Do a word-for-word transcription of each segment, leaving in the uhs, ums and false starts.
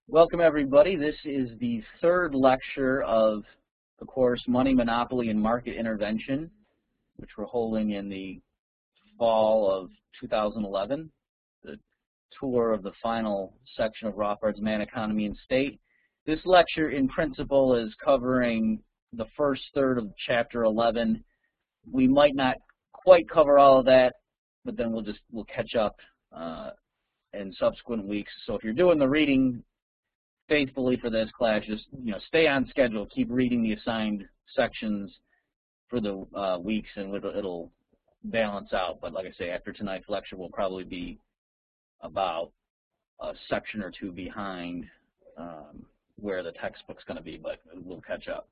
Welcome, everybody. This is the third lecture of the course Money, Monopoly, and Market Intervention, which we're holding in the fall of two thousand eleven, the tour of the final section of Rothbard's Man, Economy, and State. This lecture, in principle, is covering the first third of Chapter eleven. We might not quite cover all of that, but then we'll just we'll catch up uh, in subsequent weeks. So if you're doing the reading faithfully for this class, just you know, stay on schedule. Keep reading the assigned sections for the uh, weeks, and it'll, it'll balance out. But like I say, after tonight's lecture, we'll probably be about a section or two behind um, where the textbook's going to be, but we'll catch up.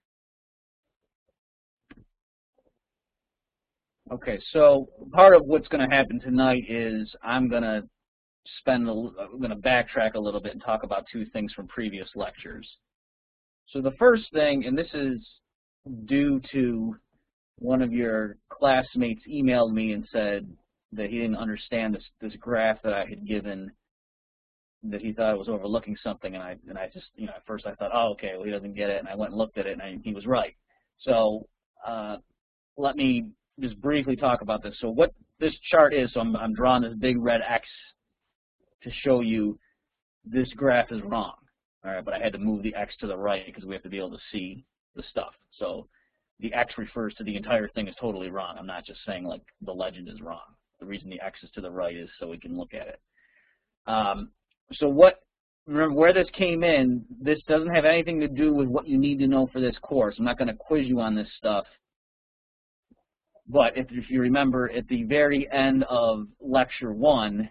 Okay, so part of what's going to happen tonight is I'm going to spend, a, I'm going to backtrack a little bit and talk about two things from previous lectures. So the first thing, and this is due to one of your classmates emailed me and said that he didn't understand this, this graph that I had given, that he thought I was overlooking something, and I, and I just, you know, at first I thought, oh, okay, well, he doesn't get it, and I went and looked at it, and I, he was right. So uh, let me just briefly talk about this. So what this chart is, so I'm, I'm drawing this big red X to show you this graph is wrong. All right, but I had to move the X to the right because we have to be able to see the stuff. So the X refers to the entire thing is totally wrong. I'm not just saying like the legend is wrong. The reason the X is to the right is so we can look at it. Um, so what, remember where this came in, this doesn't have anything to do with what you need to know for this course. I'm not going to quiz you on this stuff. But if, if you remember, at the very end of lecture one,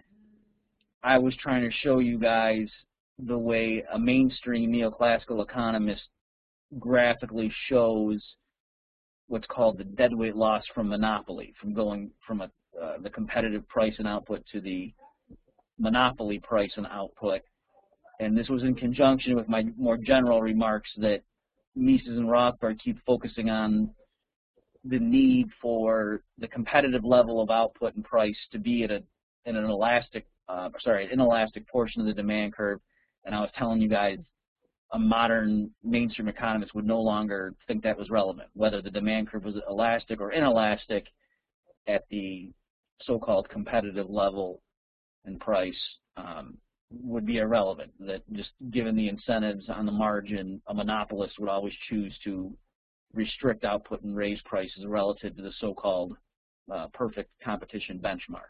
I was trying to show you guys the way a mainstream neoclassical economist graphically shows what's called the deadweight loss from monopoly, from going from a, uh, the competitive price and output to the monopoly price and output. And this was in conjunction with my more general remarks that Mises and Rothbard keep focusing on the need for the competitive level of output and price to be at a, in an elastic Uh, sorry, an inelastic portion of the demand curve, and I was telling you guys a modern mainstream economist would no longer think that was relevant. Whether the demand curve was elastic or inelastic at the so-called competitive level and price um, would be irrelevant. That just given the incentives on the margin, a monopolist would always choose to restrict output and raise prices relative to the so-called uh, perfect competition benchmark.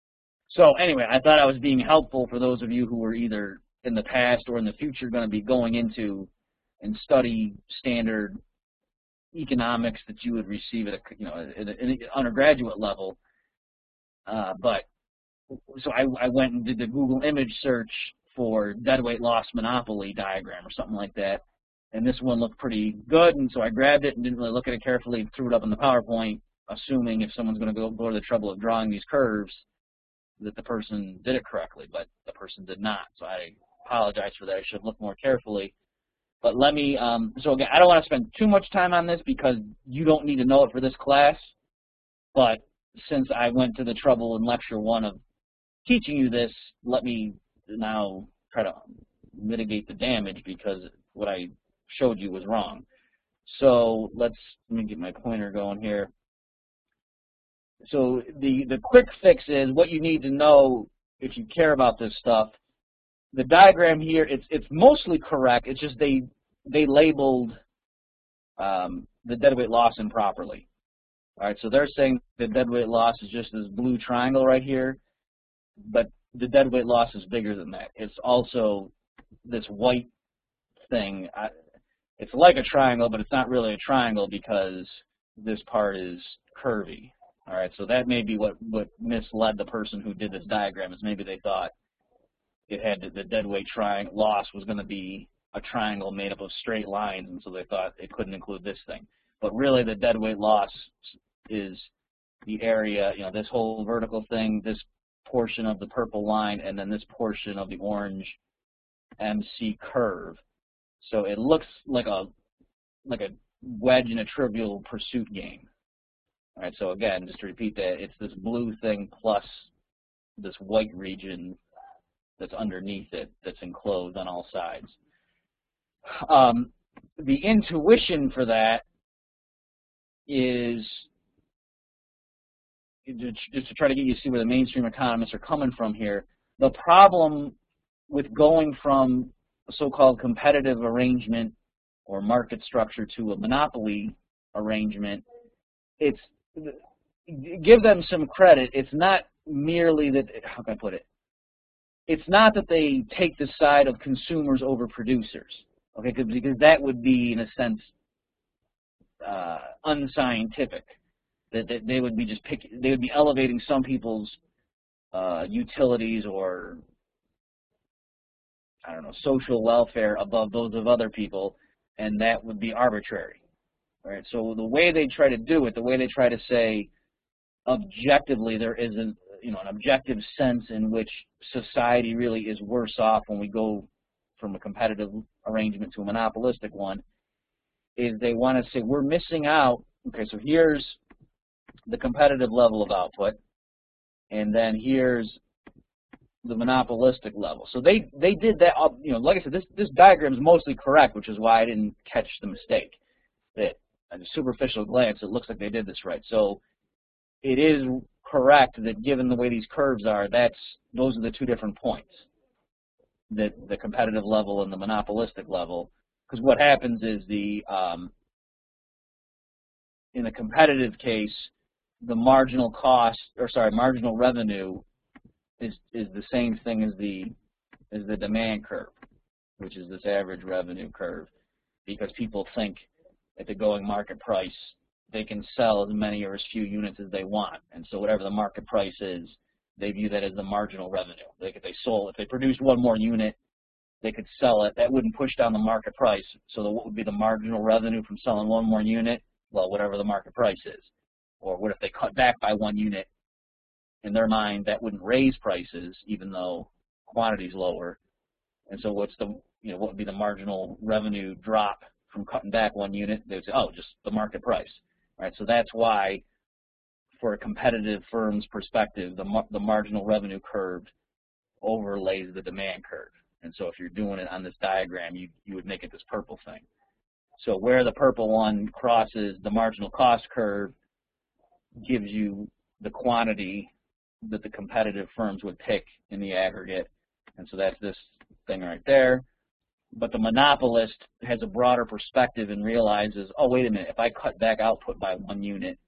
So anyway, I thought I was being helpful for those of you who were either in the past or in the future going to be going into and study standard economics that you would receive at a, you know, at an undergraduate level. Uh, but so I, I went and did the Google image search for deadweight loss monopoly diagram or something like that, and this one looked pretty good, and so I grabbed it and didn't really look at it carefully and threw it up in the PowerPoint, assuming if someone's going to go, go to the trouble of drawing these curves, that the person did it correctly, but the person did not. So I apologize for that. I should look more carefully. But let me, um, so again, I don't want to spend too much time on this because you don't need to know it for this class. But since I went to the trouble in lecture one of teaching you this, let me now try to mitigate the damage because what I showed you was wrong. So let's, let me get my pointer going here. So the, the quick fix is what you need to know if you care about this stuff. The diagram here, it's, it's mostly correct. It's just they, they labeled um, the deadweight loss improperly. All right, so they're saying the deadweight loss is just this blue triangle right here, but the deadweight loss is bigger than that. It's also this white thing. I, it's like a triangle, but it's not really a triangle because this part is curvy. All right, so that may be what, what misled the person who did this diagram, is maybe they thought it had the deadweight triangle loss was going to be a triangle made up of straight lines, and so they thought it couldn't include this thing. But really the deadweight loss is the area, you know, this whole vertical thing, this portion of the purple line, and then this portion of the orange M C curve. So it looks like a, like a wedge in a Trivial Pursuit game. All right, so again, just to repeat that, it's this blue thing plus this white region that's underneath it, that's enclosed on all sides. Um, the intuition for that is just to try to get you to see where the mainstream economists are coming from here. The problem with going from a so-called competitive arrangement or market structure to a monopoly arrangement, it's, give them some credit, it's not merely that, how can I put it? It's not that they take the side of consumers over producers, okay, because that would be, in a sense, uh, unscientific. That, that they would be just pick, they would be elevating some people's uh, utilities or, I don't know, social welfare above those of other people, and that would be arbitrary. Right? So the way they try to do it, the way they try to say objectively there isn't, you know, an objective sense in which society really is worse off when we go from a competitive arrangement to a monopolistic one, is they want to say we're missing out. Okay, so here's the competitive level of output, and then here's the monopolistic level. So they they did that. You know, like I said, this this diagram is mostly correct, which is why I didn't catch the mistake. That at a superficial glance, it looks like they did this right. So it is correct that given the way these curves are, that's those are the two different points, that the competitive level and the monopolistic level. Because what happens is the um, in a competitive case, the marginal cost, or sorry, marginal revenue is is the same thing as the as the demand curve, which is this average revenue curve, because people think at the going market price they can sell as many or as few units as they want, and so whatever the market price is, they view that as the marginal revenue. Like if they sold, if they produced one more unit, they could sell it. That wouldn't push down the market price. So the, what would be the marginal revenue from selling one more unit? Well, whatever the market price is. Or what if they cut back by one unit? In their mind, that wouldn't raise prices, even though quantity is lower. And so what's the, you know, what would be the marginal revenue drop from cutting back one unit? They would say, oh, just the market price. Right? So that's why, for a competitive firm's perspective, the, the marginal revenue curve overlays the demand curve. And so if you're doing it on this diagram, you, you would make it this purple thing. So where the purple one crosses the marginal cost curve gives you the quantity that the competitive firms would pick in the aggregate. And so that's this thing right there. But the monopolist has a broader perspective and realizes, oh, wait a minute, if I cut back output by one unit,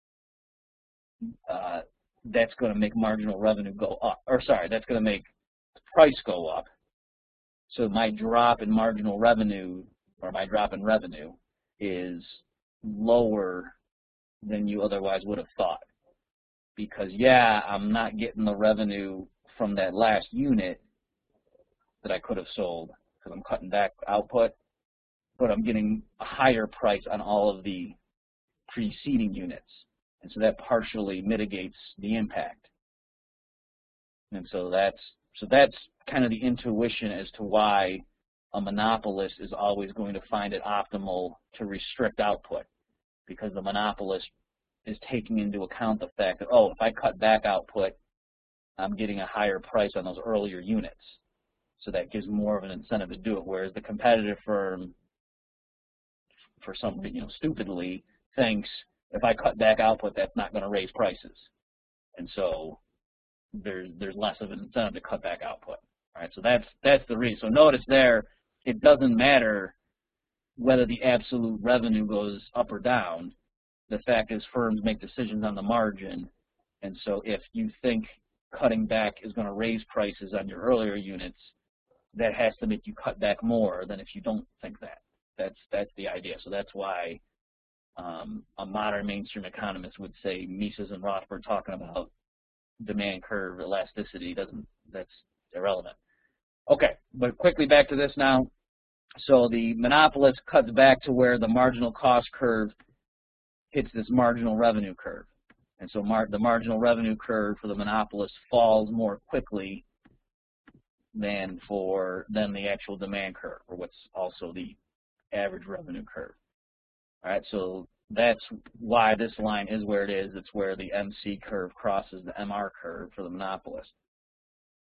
uh, that's going to make marginal revenue go up. Or sorry, that's going to make price go up. So my drop in marginal revenue, or my drop in revenue, is lower than you otherwise would have thought. Because, yeah, I'm not getting the revenue from that last unit that I could have sold because I'm cutting back output, but I'm getting a higher price on all of the preceding units. And so that partially mitigates the impact. And so that's, so that's kind of the intuition as to why a monopolist is always going to find it optimal to restrict output, because the monopolist is taking into account the fact that, oh, if I cut back output, I'm getting a higher price on those earlier units. So that gives more of an incentive to do it, whereas the competitive firm, for some, you know, stupidly, thinks if I cut back output, that's not going to raise prices. And so there's, there's less of an incentive to cut back output. All right, so that's, that's the reason. So notice there, it doesn't matter whether the absolute revenue goes up or down. The fact is firms make decisions on the margin, and so if you think cutting back is going to raise prices on your earlier units, that has to make you cut back more than if you don't think that. That's that's the idea. So that's why um, a modern mainstream economist would say Mises and Rothbard talking about demand curve elasticity doesn't. That's irrelevant. Okay, but quickly back to this now. So the monopolist cuts back to where the marginal cost curve hits this marginal revenue curve. And so mar the marginal revenue curve for the monopolist falls more quickly than for than the actual demand curve, or what's also the average revenue curve. All right, so that's why this line is where it is. It's where the M C curve crosses the M R curve for the monopolist.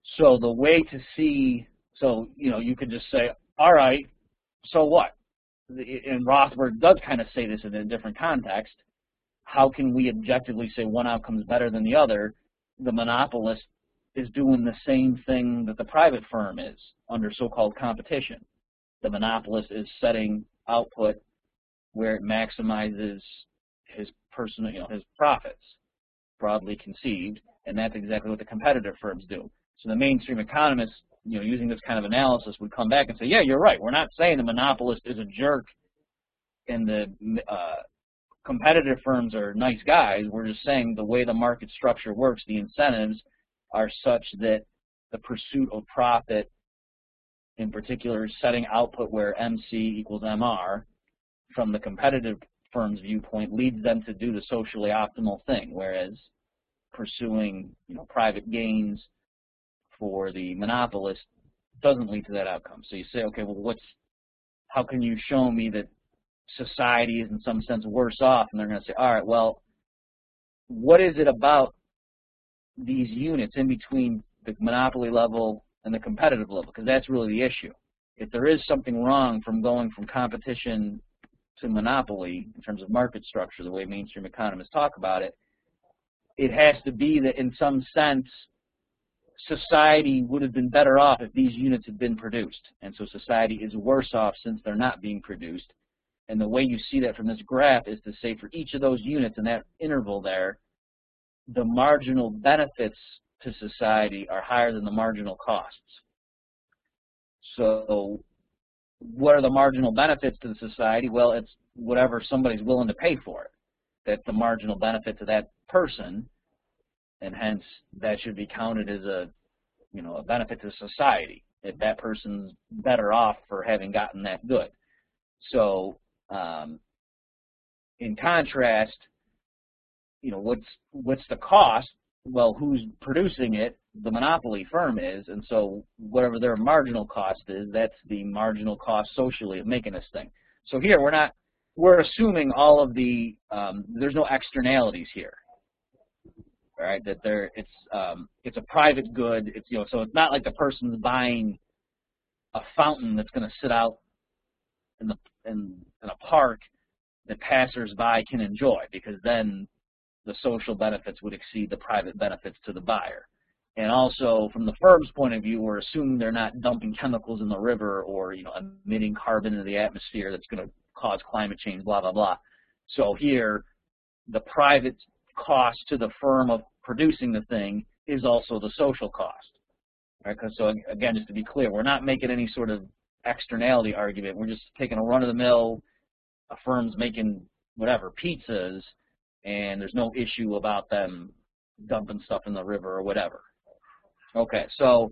So the way to see, so, you know, you could just say, all right, so what? And Rothbard does kind of say this in a different context. How can we objectively say one outcome is better than the other? The monopolist is doing the same thing that the private firm is under so-called competition. The monopolist is setting output where it maximizes his personal, you know, his profits, broadly conceived, and that's exactly what the competitive firms do. So the mainstream economists, you know, using this kind of analysis, would come back and say, yeah, you're right. We're not saying the monopolist is a jerk and the uh, competitive firms are nice guys. We're just saying the way the market structure works, the incentives are such that the pursuit of profit, in particular setting output where M C equals M R, from the competitive firm's viewpoint, leads them to do the socially optimal thing, whereas pursuing, you know, private gains for the monopolist doesn't lead to that outcome. So you say, okay, well, what's, how can you show me that society is in some sense worse off? And they're going to say, all right, well, what is it about these units in between the monopoly level and the competitive level? Because that's really the issue. If there is something wrong from going from competition to monopoly in terms of market structure, the way mainstream economists talk about it, it has to be that in some sense society would have been better off if these units had been produced. And so society is worse off since they're not being produced. And the way you see that from this graph is to say for each of those units in that interval there, the marginal benefits to society are higher than the marginal costs. So what are the marginal benefits to the society? Well, it's whatever somebody's willing to pay for it. That's the marginal benefit to that person, and hence that should be counted as a, you know, a benefit to society if that person's better off for having gotten that good. So um, in contrast, you know, what's what's the cost? Well, who's producing it? The monopoly firm is, and so whatever their marginal cost is, that's the marginal cost socially of making this thing. So here we're not, we're assuming all of the, um, there's no externalities here. All right, that there, it's um, it's a private good. It's, you know, so it's not like the person's buying a fountain that's going to sit out in the in, in a park that passersby can enjoy, because then the social benefits would exceed the private benefits to the buyer. And also, from the firm's point of view, we're assuming they're not dumping chemicals in the river or, you know, emitting carbon into the atmosphere that's going to cause climate change, blah blah blah. So here, the private cost to the firm of producing the thing is also the social cost. Right? Cause so again, just to be clear, we're not making any sort of externality argument. We're just taking a run-of-the-mill, a firm's making whatever, pizzas, and there's no issue about them dumping stuff in the river or whatever. Okay, so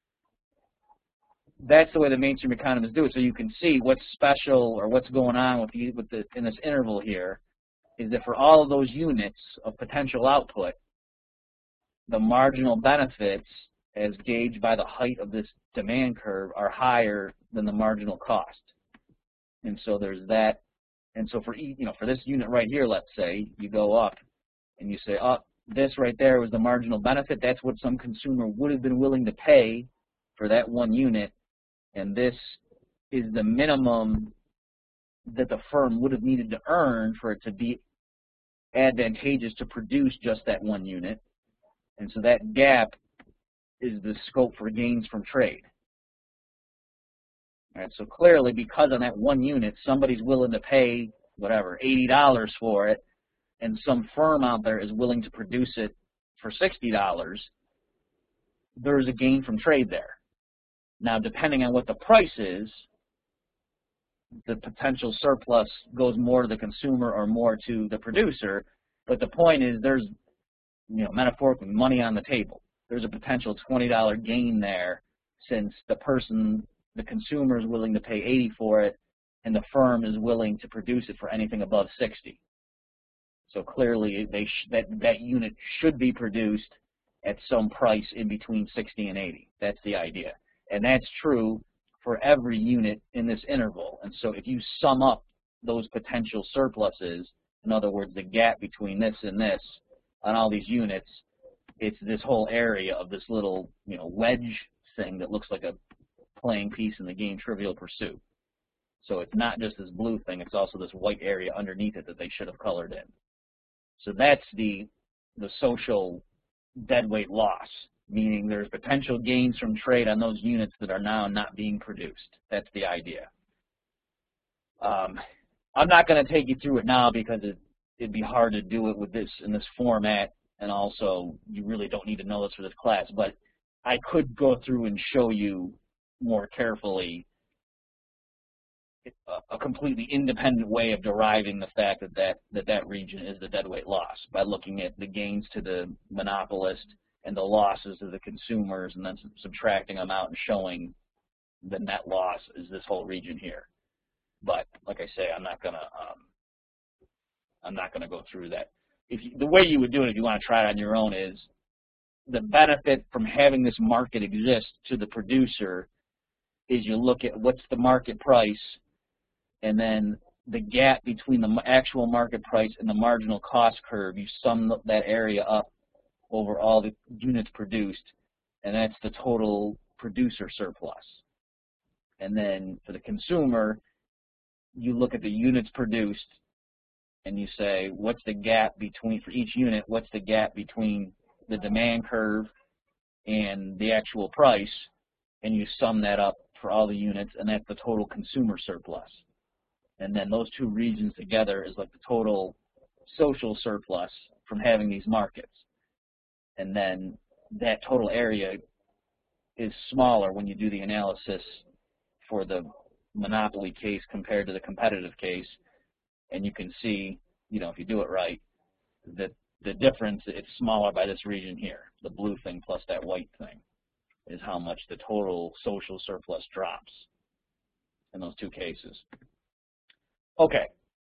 that's the way the mainstream economists do it. So you can see what's special or what's going on with the, with the in this interval here is that for all of those units of potential output, the marginal benefits as gauged by the height of this demand curve are higher than the marginal cost. And so there's that. And so for, you know, for this unit right here, let's say, you go up and you say, oh, this right there was the marginal benefit. That's what some consumer would have been willing to pay for that one unit. And this is the minimum that the firm would have needed to earn for it to be advantageous to produce just that one unit. And so that gap is the scope for gains from trade. All right, so clearly, because on that one unit, somebody's willing to pay, whatever, eighty dollars for it, and some firm out there is willing to produce it for sixty dollars, there's a gain from trade there. Now, depending on what the price is, the potential surplus goes more to the consumer or more to the producer, but the point is there's, you know, metaphorically, money on the table. There's a potential twenty dollar gain there since the person, the consumer is willing to pay eighty for it, and the firm is willing to produce it for anything above sixty. So clearly, they sh that, that unit should be produced at some price in between sixty and eighty. That's the idea. And that's true for every unit in this interval. And so if you sum up those potential surpluses, in other words, the gap between this and this, on all these units, It's this whole area of this little, you know, wedge thing that looks like a playing piece in the game Trivial Pursuit. So it's not just this blue thing, it's also this white area underneath it that they should have colored in. So that's the, the social deadweight loss, meaning there's potential gains from trade on those units that are now not being produced. That's the idea. Um, I'm not going to take you through it now because it, it'd be hard to do it with this in this format, and also you really don't need to know this for this class, but I could go through and show you more carefully a, a completely independent way of deriving the fact that that, that that region is the deadweight loss by looking at the gains to the monopolist and the losses to the consumers and then subtracting them out and showing the net loss is this whole region here. But like I say, I'm not gonna um, I'm not gonna go through that. If you, the way you would do it if you want to try it on your own is the benefit from having this market exist to the producer is you look at what's the market price and then the gap between the actual market price and the marginal cost curve. You sum that area up over all the units produced, and that's the total producer surplus. And then for the consumer, you look at the units produced and you say, what's the gap between, for each unit, what's the gap between the demand curve and the actual price, and you sum that up for all the units, and that's the total consumer surplus. And then those two regions together is like the total social surplus from having these markets. And then that total area is smaller when you do the analysis for the monopoly case compared to the competitive case, and you can see, you know, if you do it right, that the difference, it's smaller by this region here. The blue thing plus that white thing is how much the total social surplus drops in those two cases. Okay,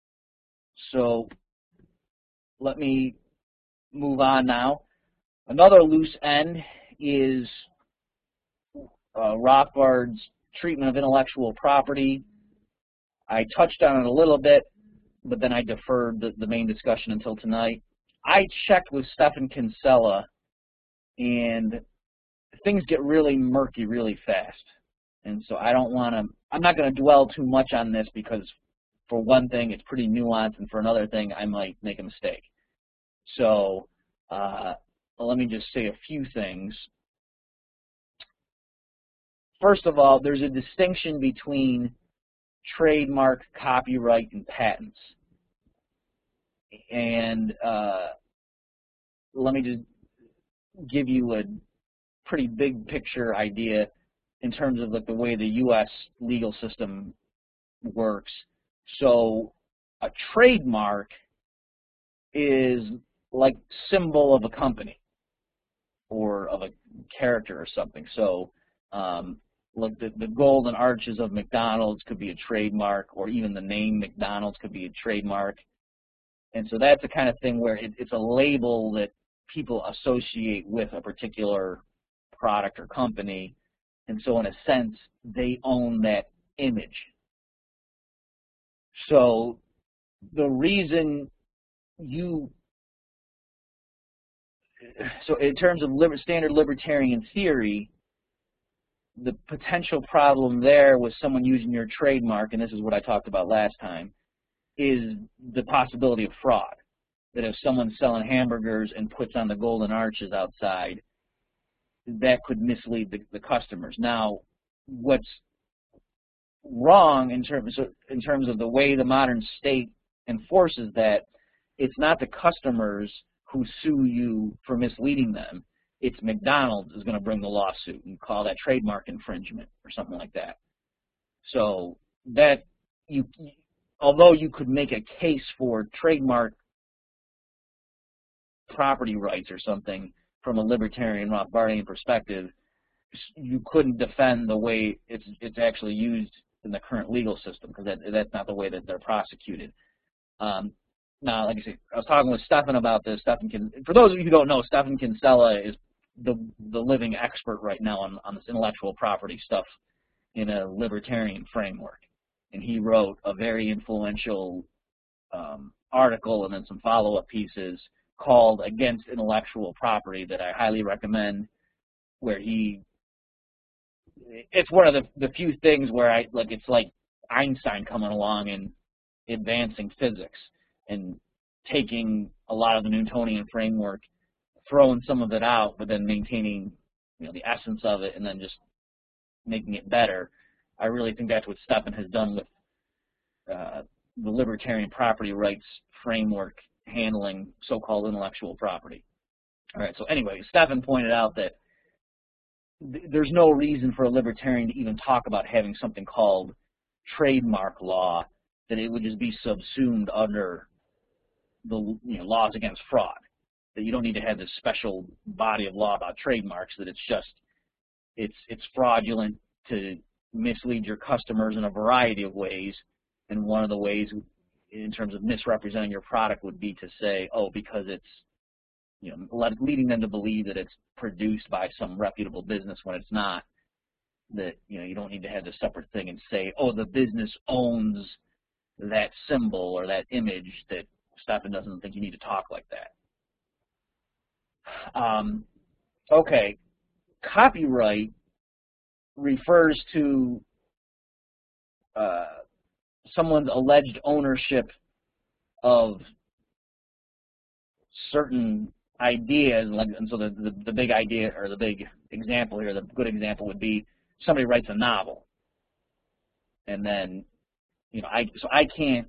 so let me move on now. Another loose end is uh, Rothbard's treatment of intellectual property. I touched on it a little bit, but then I deferred the, the main discussion until tonight. I checked with Stephan Kinsella, and things get really murky really fast. And so I don't want to, I'm not going to dwell too much on this because for one thing, it's pretty nuanced, and for another thing, I might make a mistake. So uh, let me just say a few things. First of all, there's a distinction between trademark, copyright, and patents. And uh, let me just give you a pretty big picture idea in terms of like the way the U S legal system works. So a trademark is like symbol of a company or of a character or something. So um, like the, the golden arches of McDonald's could be a trademark, or even the name McDonald's could be a trademark. And so that's the kind of thing where it, it's a label that people associate with a particular product or company. And so in a sense, they own that image. So the reason you, so in terms of liber, standard libertarian theory, the potential problem there with someone using your trademark, and this is what I talked about last time, is the possibility of fraud. That if someone's selling hamburgers and puts on the golden arches outside, that could mislead the, the customers. Now, what's wrong in terms of, in terms of the way the modern state enforces that, it's not the customers who sue you for misleading them. It's McDonald's is going to bring the lawsuit and call that trademark infringement or something like that. So that you, although you could make a case for trademark property rights or something from a libertarian Rothbardian perspective, you couldn't defend the way it's it's actually used in the current legal system, because that, that's not the way that they're prosecuted. Um, now, like I said, I was talking with Stephan about this. Stephan Kin, for those of you who don't know, Stephan Kinsella is the the living expert right now on, on this intellectual property stuff in a libertarian framework. And he wrote a very influential um, article and then some follow-up pieces called Against Intellectual Property that I highly recommend, where he, it's one of the, the few things where I, like, it's like Einstein coming along and advancing physics and taking a lot of the Newtonian framework, throwing some of it out, but then maintaining, you know, the essence of it and then just making it better. I really think that's what Stephan has done with uh, the libertarian property rights framework handling so-called intellectual property. All right, so anyway, Stephan pointed out that th there's no reason for a libertarian to even talk about having something called trademark law, that it would just be subsumed under the, you know, laws against fraud, that you don't need to have this special body of law about trademarks, that it's just, it's, it's fraudulent to mislead your customers in a variety of ways, and one of the ways in terms of misrepresenting your product would be to say, oh, because it's, you know, leading them to believe that it's produced by some reputable business when it's not, that, you know, you don't need to have this separate thing and say, oh, the business owns that symbol or that image, that Stephan doesn't think you need to talk like that. Um, okay, copyright refers to uh, someone's alleged ownership of certain ideas, like, and so the, the, the big idea, or the big example here, the good example would be somebody writes a novel, and then, you know, I, so I can't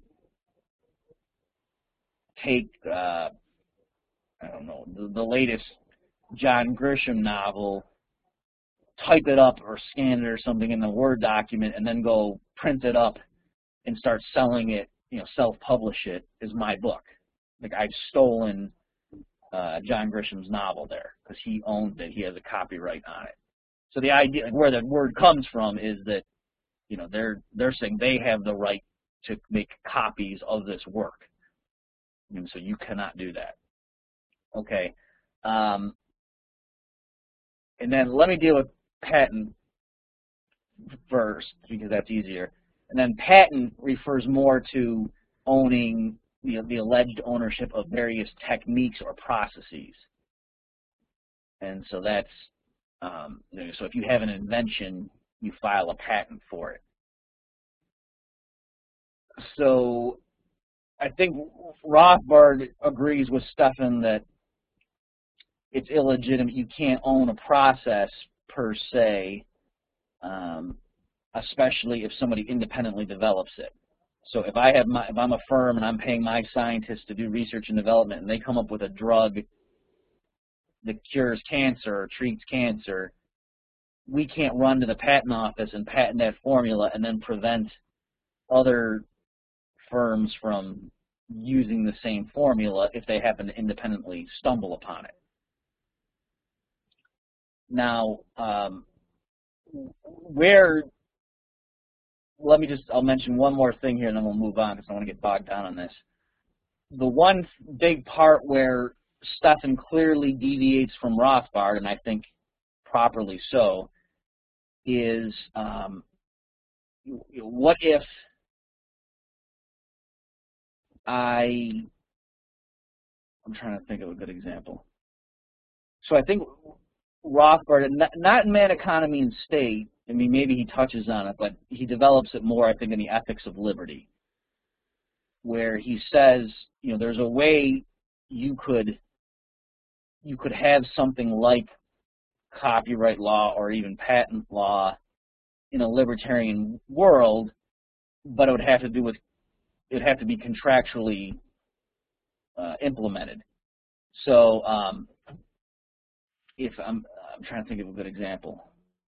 take, uh, I don't know, the, the latest John Grisham novel, type it up or scan it or something in the Word document, and then go print it up and start selling it, you know, self-publish it as my book. Like, I've stolen uh, John Grisham's novel there because he owns it. He has a copyright on it. So the idea, where the word comes from, is that, you know, they're they're saying they have the right to make copies of this work, and so you cannot do that. Okay, um, and then let me deal with patent first because that's easier. And then patent refers more to owning, you know, the alleged ownership of various techniques or processes, and so that's um, you know, so if you have an invention, you file a patent for it. So I think Rothbard agrees with Stephan that it's illegitimate. You can't own a process per se, um, especially if somebody independently develops it. So if I have my, if I'm a firm and I'm paying my scientists to do research and development, and they come up with a drug that cures cancer or treats cancer, we can't run to the patent office and patent that formula and then prevent other firms from using the same formula if they happen to independently stumble upon it. Now, um, where, let me just, I'll mention one more thing here and then we'll move on because I want to get bogged down on this. The one big part where Stephan clearly deviates from Rothbard, and I think properly so, is um, what if I, I'm trying to think of a good example. So I think Rothbard, not in Man, Economy, and State, I mean, maybe he touches on it, but he develops it more, I think, in the Ethics of Liberty, where he says, you know, there's a way you could, you could have something like copyright law or even patent law in a libertarian world, but it would have to do with, it would have to be contractually uh, implemented. So um, if I'm, I'm trying to think of a good example.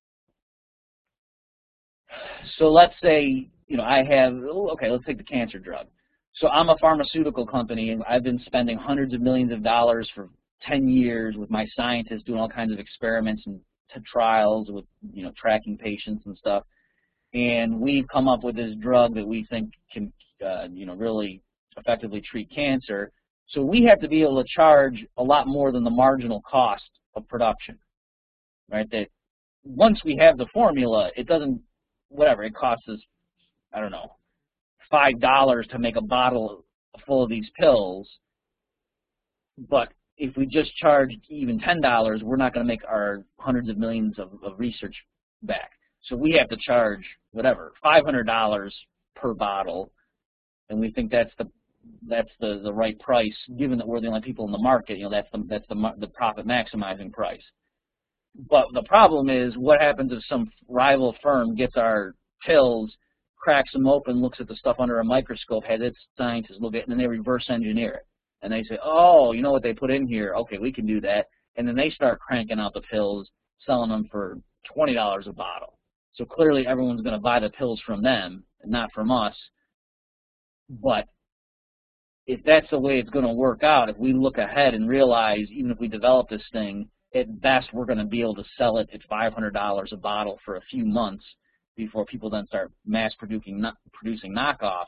So let's say, you know, I have, okay, let's take the cancer drug. So I'm a pharmaceutical company, and I've been spending hundreds of millions of dollars for ten years with my scientists doing all kinds of experiments and trials with, you know, tracking patients and stuff. And we've come up with this drug that we think can, uh, you know, really effectively treat cancer. So we have to be able to charge a lot more than the marginal cost of production, right? That once we have the formula, it doesn't, whatever, it costs us, I don't know, five dollars to make a bottle full of these pills. But if we just charge even ten dollars, we're not going to make our hundreds of millions of, of research back. So we have to charge, whatever, five hundred dollars per bottle, and we think that's the that's the, the right price, given that we're the only people in the market. You know, that's the that's the the profit maximizing price. But the problem is, what happens if some rival firm gets our pills, cracks them open, looks at the stuff under a microscope, has its scientists look at it, and then they reverse engineer it. And they say, oh, you know what they put in here? Okay, we can do that. And then they start cranking out the pills, selling them for twenty dollars a bottle. So clearly everyone's going to buy the pills from them, and not from us. But if that's the way it's going to work out, if we look ahead and realize, even if we develop this thing, at best we're going to be able to sell it at five hundred dollars a bottle for a few months before people then start mass producing, producing knockoffs,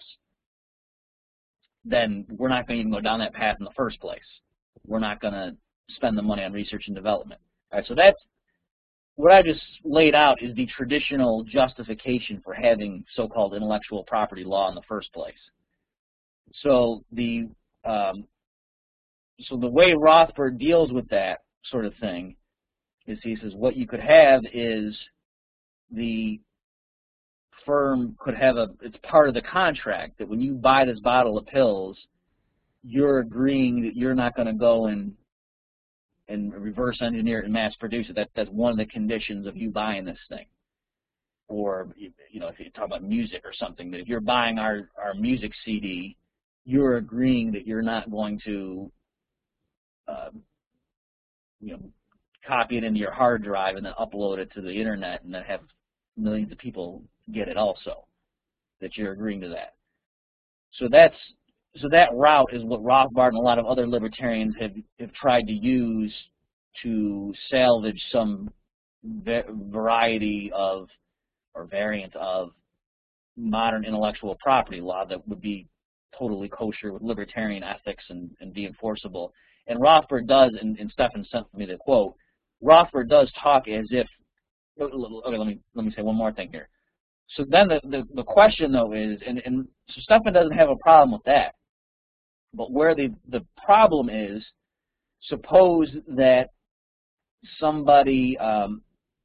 then we're not going to even go down that path in the first place. We're not going to spend the money on research and development. All right, so that's what I just laid out is the traditional justification for having so-called intellectual property law in the first place. So the um, so the way Rothbard deals with that sort of thing is he says what you could have is the firm could have a, it's part of the contract that when you buy this bottle of pills, you're agreeing that you're not going to go and and reverse engineer it and mass produce it. That, that's one of the conditions of you buying this thing. Or, you know, if you talk about music or something, that if you're buying our, our music C D, you're agreeing that you're not going to, uh, you know, copy it into your hard drive and then upload it to the internet and then have millions of people get it also, that you're agreeing to that. So that's so that route is what Rothbard and a lot of other libertarians have, have tried to use to salvage some variety of or variant of modern intellectual property law that would be totally kosher with libertarian ethics and, and be enforceable. And Rothbard does, and, and Stefan sent me the quote, Rothbard does talk as if, okay, let me, let me say one more thing here. So then the, the, the question, though, is, and, and so Stefan doesn't have a problem with that, but where the, the problem is, suppose that somebody, um,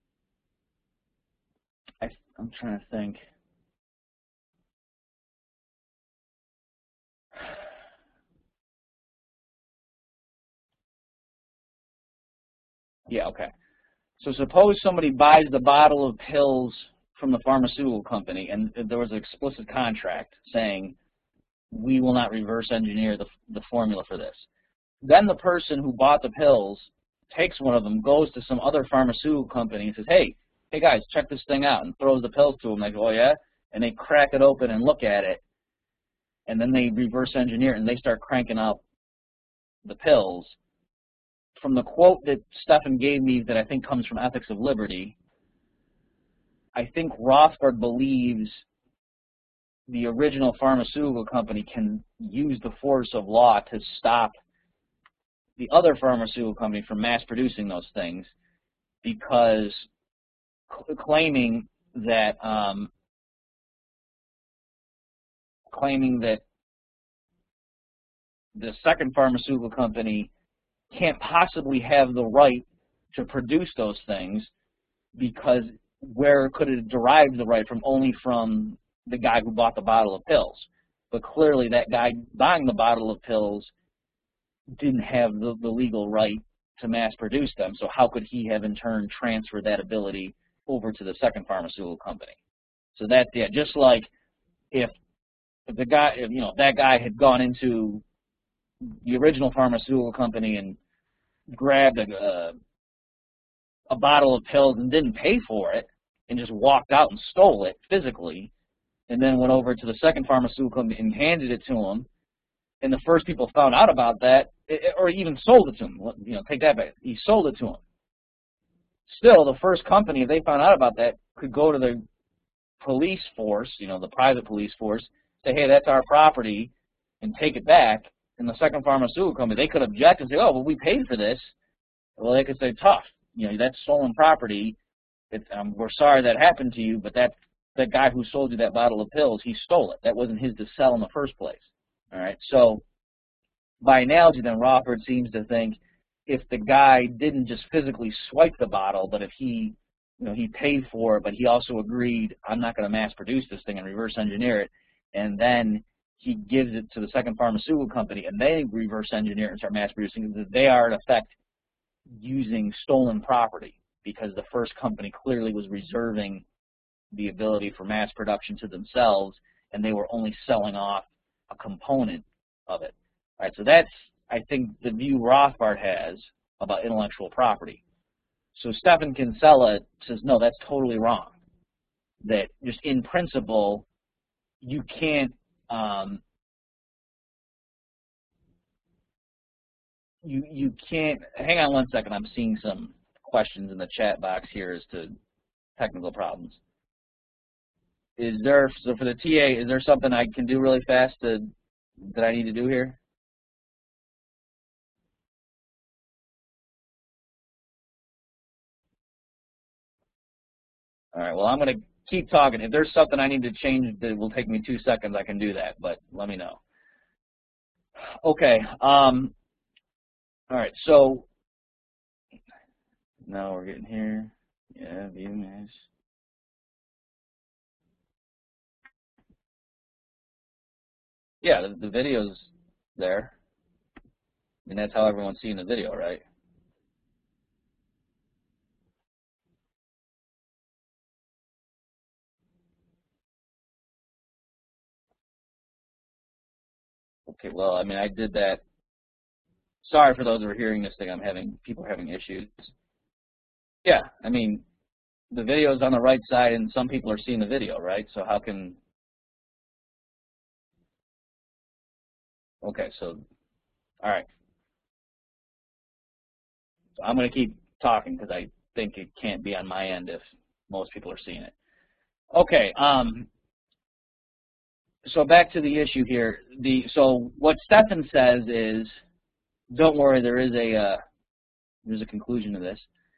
I, I'm trying to think, yeah, okay. So suppose somebody buys the bottle of pills from the pharmaceutical company, and there was an explicit contract saying, we will not reverse engineer the, the formula for this. Then the person who bought the pills takes one of them, goes to some other pharmaceutical company and says, hey, hey guys, check this thing out, and throws the pills to them. They go, oh yeah? And they crack it open and look at it, and then they reverse engineer it, and they start cranking out the pills. From the quote that Stefan gave me that I think comes from Ethics of Liberty, I think Rothbard believes the original pharmaceutical company can use the force of law to stop the other pharmaceutical company from mass producing those things, because claiming that um, claiming that the second pharmaceutical company can't possibly have the right to produce those things, because where could it derive the right from? Only from the guy who bought the bottle of pills. But clearly that guy buying the bottle of pills didn't have the, the legal right to mass produce them, so how could he have in turn transferred that ability over to the second pharmaceutical company? So that, yeah, just like if, if the guy, if, you know, that guy had gone into the original pharmaceutical company and grabbed a, a, a bottle of pills and didn't pay for it and just walked out and stole it physically, and then went over to the second pharmaceutical company and handed it to him, and the first people found out about that, or even sold it to him, you know, take that back, he sold it to him. Still, the first company, if they found out about that, could go to the police force, you know, the private police force, say, hey, that's our property, and take it back. And the second pharmaceutical company, they could object and say, oh, well, we paid for this. Well, they could say, tough, you know, that's stolen property. It, um, we're sorry that happened to you, but that, that guy who sold you that bottle of pills, he stole it. That wasn't his to sell in the first place. All right, so by analogy, then Rothbard seems to think if the guy didn't just physically swipe the bottle, but if he, you know, he paid for it, but he also agreed, I'm not going to mass produce this thing and reverse engineer it, and then he gives it to the second pharmaceutical company, and they reverse engineer it and start mass producing it, they are in effect using stolen property, because the first company clearly was reserving the ability for mass production to themselves, and they were only selling off a component of it. All right, so that's, I think, the view Rothbard has about intellectual property. So Stephan Kinsella says, no, that's totally wrong. That just in principle, you can't, um, you, you can't, hang on one second, I'm seeing some questions in the chat box here as to technical problems. Is there, so for the T A, is there something I can do really fast to, that I need to do here? All right, well, I'm going to keep talking. If there's something I need to change that will take me two seconds, I can do that, but let me know. Okay, um, all right, so now we're getting here. Yeah, view mesh. Yeah, the, the video's there. And that's how everyone's seeing the video, right? Okay, well, I mean, I did that. Sorry for those who are hearing this thing. I'm having, people are having issues. Yeah, I mean, the video's on the right side, and some people are seeing the video, right? So how can... Okay, so, all right. So I'm going to keep talking because I think it can't be on my end if most people are seeing it. Okay, um, so back to the issue here. The so what Stephan says is, don't worry, there is a uh, there's a conclusion to this.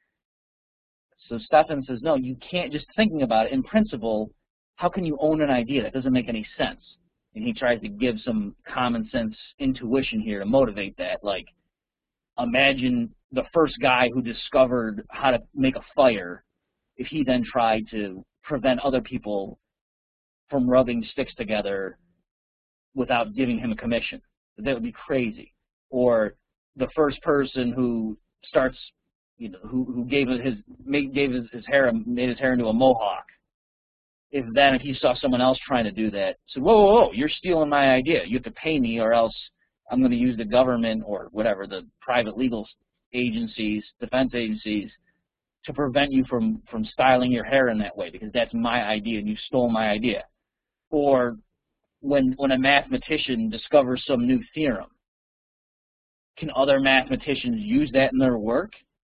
So Stephan says, no, you can't. Just thinking about it, in principle, how can you own an idea? That doesn't make any sense. And he tries to give some common sense intuition here to motivate that. Like, imagine the first guy who discovered how to make a fire, if he then tried to prevent other people from rubbing sticks together without giving him a commission. That would be crazy. Or the first person who starts, you know, who, who gave his made, gave his, his hair made his hair into a mohawk. If then if he saw someone else trying to do that, said, whoa, whoa, whoa, you're stealing my idea. You have to pay me, or else I'm going to use the government or whatever, the private legal agencies, defense agencies, to prevent you from from styling your hair in that way, because that's my idea and you stole my idea. Or when when a mathematician discovers some new theorem, can other mathematicians use that in their work?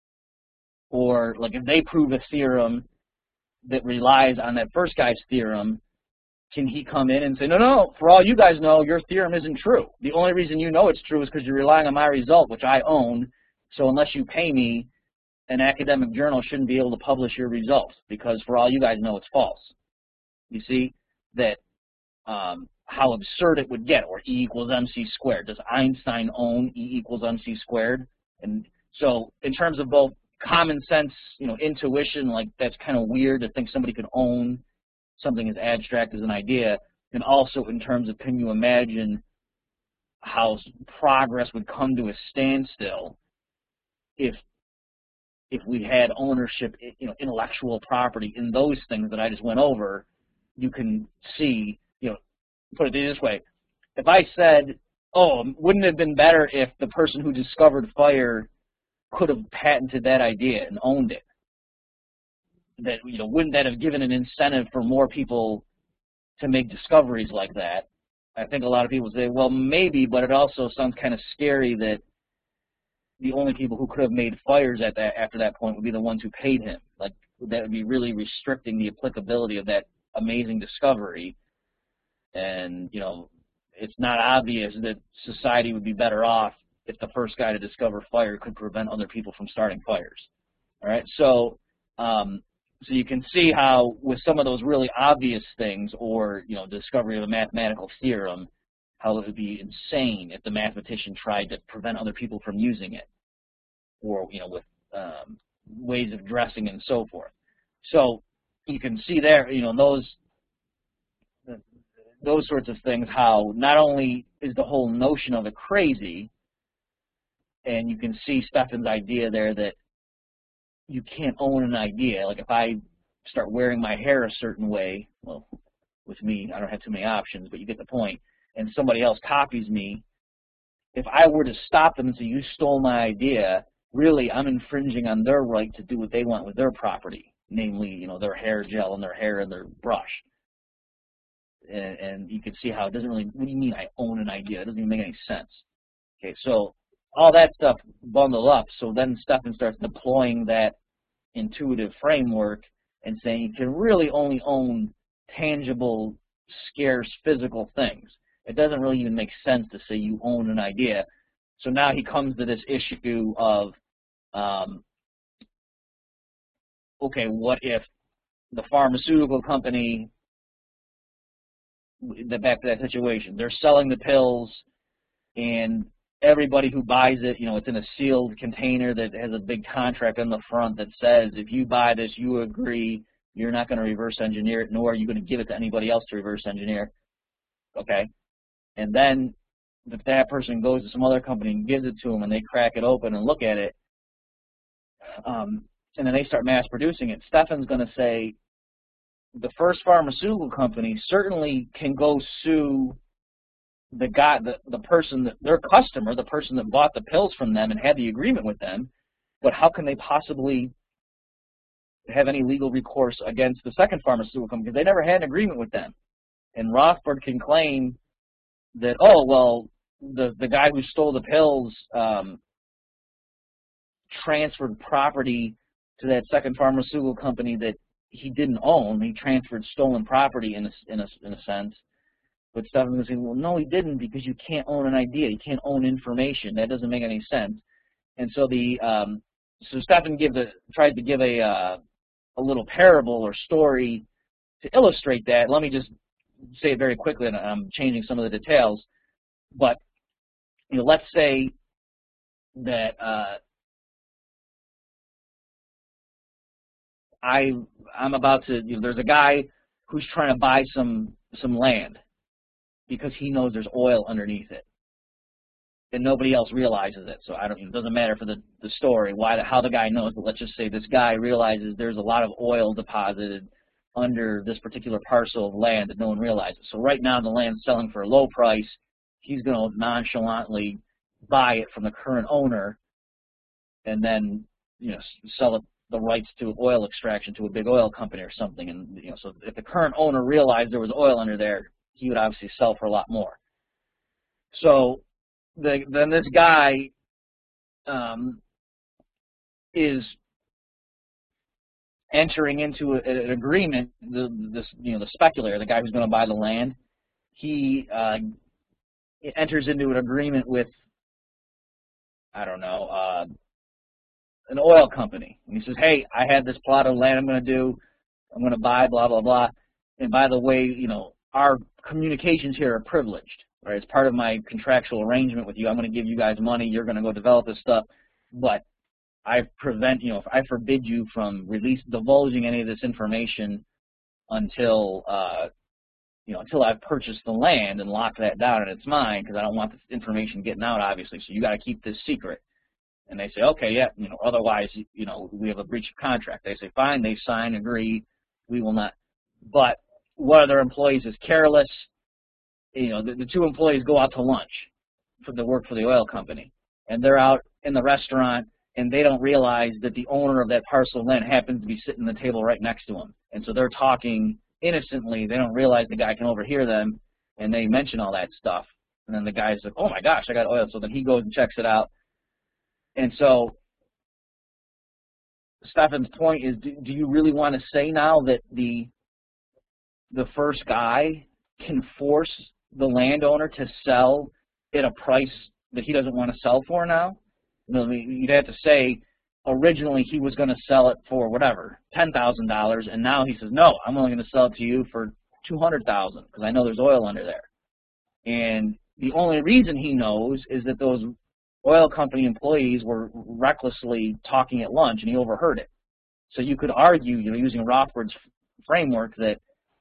Or like if they prove a theorem that relies on that first guy's theorem, can he come in and say, no, no, for all you guys know, your theorem isn't true. The only reason you know it's true is because you're relying on my result, which I own. So unless you pay me, an academic journal shouldn't be able to publish your results, because for all you guys know, it's false. You see that um, how absurd it would get, or E equals mc squared. Does Einstein own E equals mc squared? And so in terms of both common sense, you know, intuition, like that's kind of weird to think somebody could own something as abstract as an idea, and also in terms of, can you imagine how progress would come to a standstill if if we had ownership, you know, intellectual property in those things that I just went over. You can see, you know, put it this way, if I said, oh, wouldn't it have been better if the person who discovered fire could have patented that idea and owned it? That, you know, wouldn't that have given an incentive for more people to make discoveries like that? I think a lot of people say, well, maybe, but it also sounds kind of scary that the only people who could have made fires at that after that point would be the ones who paid him. Like, that would be really restricting the applicability of that amazing discovery. And, you know, it's not obvious that society would be better off if the first guy to discover fire could prevent other people from starting fires. All right, so um, so you can see how with some of those really obvious things, or, you know, discovery of a mathematical theorem, how it would be insane if the mathematician tried to prevent other people from using it, or, you know, with um, ways of dressing and so forth. So you can see there, you know, those those sorts of things, how not only is the whole notion of it crazy, and you can see Stefan's idea there that you can't own an idea. Like if I start wearing my hair a certain way, well, with me, I don't have too many options, but you get the point, and somebody else copies me, if I were to stop them and say, you stole my idea, really I'm infringing on their right to do what they want with their property, namely, you know, their hair gel and their hair and their brush. And, and you can see how it doesn't really, what do you mean I own an idea? It doesn't even make any sense. Okay, so all that stuff bundled up, so then Stefan starts deploying that intuitive framework and saying you can really only own tangible, scarce, physical things. It doesn't really even make sense to say you own an idea. So now he comes to this issue of, um, okay, what if the pharmaceutical company, back to that situation, they're selling the pills, and everybody who buys it, you know, it's in a sealed container that has a big contract on the front that says, if you buy this, you agree you're not going to reverse engineer it, nor are you going to give it to anybody else to reverse engineer. Okay? And then if that person goes to some other company and gives it to them, and they crack it open and look at it, um, and then they start mass producing it, Stefan's going to say, the first pharmaceutical company certainly can go sue the guy, the, the person, that, their customer, the person that bought the pills from them and had the agreement with them, but how can they possibly have any legal recourse against the second pharmaceutical company? Because they never had an agreement with them. And Rothbard can claim that, oh, well, the, the guy who stole the pills um, transferred property to that second pharmaceutical company that he didn't own. He transferred stolen property in a, in a, in a sense. But Stefan's going to say, well, no, he didn't, because you can't own an idea. You can't own information. That doesn't make any sense. And so the um, so Stefan give the, tried to give a uh, a little parable or story to illustrate that. Let me just say it very quickly, and I'm changing some of the details. But you know, let's say that uh, I I'm about to. You know, there's a guy who's trying to buy some some land because he knows there's oil underneath it, and nobody else realizes it. So I don't. It doesn't matter for the the story why the, how the guy knows. But let's just say this guy realizes there's a lot of oil deposited under this particular parcel of land that no one realizes. So right now the land's selling for a low price. He's going to nonchalantly buy it from the current owner, and then you know sell it, the rights to oil extraction to a big oil company or something. And you know, so if the current owner realized there was oil under there, he would obviously sell for a lot more. So the, then this guy um, is entering into a, an agreement. The, this, you know, the speculator, the guy who's going to buy the land, he uh, enters into an agreement with, I don't know, uh, an oil company. And he says, hey, I had this plot of land I'm going to do. I'm going to buy, blah, blah, blah. And by the way, you know, our communications here are privileged, right? It's part of my contractual arrangement with you. I'm going to give you guys money. You're going to go develop this stuff. But I prevent, you know, if I forbid you from release, divulging any of this information until, uh, you know, until I've purchased the land and locked that down and it's mine, because I don't want this information getting out, obviously. So you got to keep this secret. And they say, okay, yeah, you know, otherwise, you know, we have a breach of contract. They say, fine, they sign, agree, we will not. But one of their employees is careless. You know, the, the two employees go out to lunch for the work for the oil company, and they're out in the restaurant, and they don't realize that the owner of that parcel of land happens to be sitting at the table right next to them. And so they're talking innocently. They don't realize the guy can overhear them, and they mention all that stuff. And then the guy's like, oh, my gosh, I got oil. So then he goes and checks it out. And so Stefan's point is, do, do you really want to say now that the the first guy can force the landowner to sell at a price that he doesn't want to sell for now? You know, you'd have to say originally he was going to sell it for whatever, ten thousand dollars, and now he says, no, I'm only going to sell it to you for two hundred thousand dollars because I know there's oil under there. And The only reason he knows is that those oil company employees were recklessly talking at lunch, and he overheard it. So you could argue, you know, using Rothbard's framework, that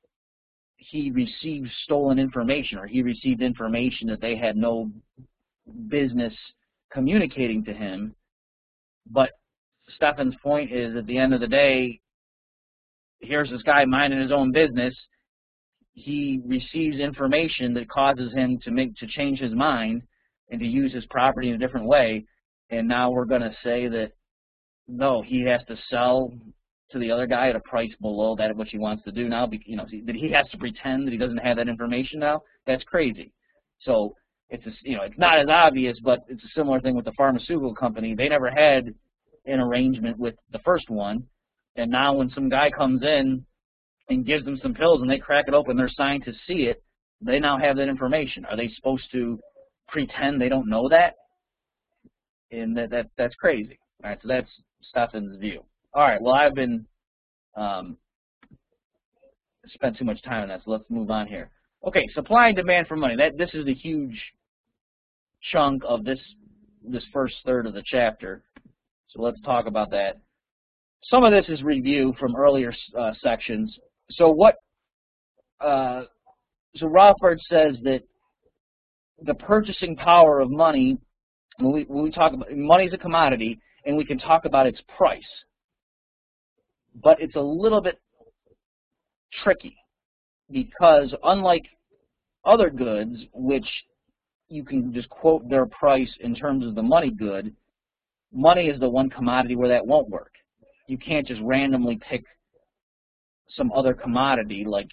he received stolen information, or he received information that they had no business communicating to him. But Stephan's point is, at the end of the day, here's this guy minding his own business. He receives information that causes him to make to change his mind and to use his property in a different way. And now we're going to say that, no, he has to sell to the other guy at a price below that of what he wants to do now. You know, that he has to pretend that he doesn't have that information now. That's crazy. So it's a, you know, it's not as obvious, but it's a similar thing with the pharmaceutical company. They never had an arrangement with the first one, and now when some guy comes in and gives them some pills and they crack it open, their scientists see it, they now have that information. Are they supposed to pretend they don't know that? And that, that that's crazy. All right, so that's Stephan's view. All right, well, I've been um, spent too much time on that, so let's move on here. Okay, supply and demand for money. That this is the huge chunk of this this first third of the chapter. So let's talk about that. Some of this is review from earlier uh, sections. So what? Uh, so Rothbard says that the purchasing power of money, when we, when we talk about money is a commodity, and we can talk about its price, but it's a little bit tricky, because unlike other goods, which you can just quote their price in terms of the money good, money is the one commodity where that won't work. You can't just randomly pick some other commodity like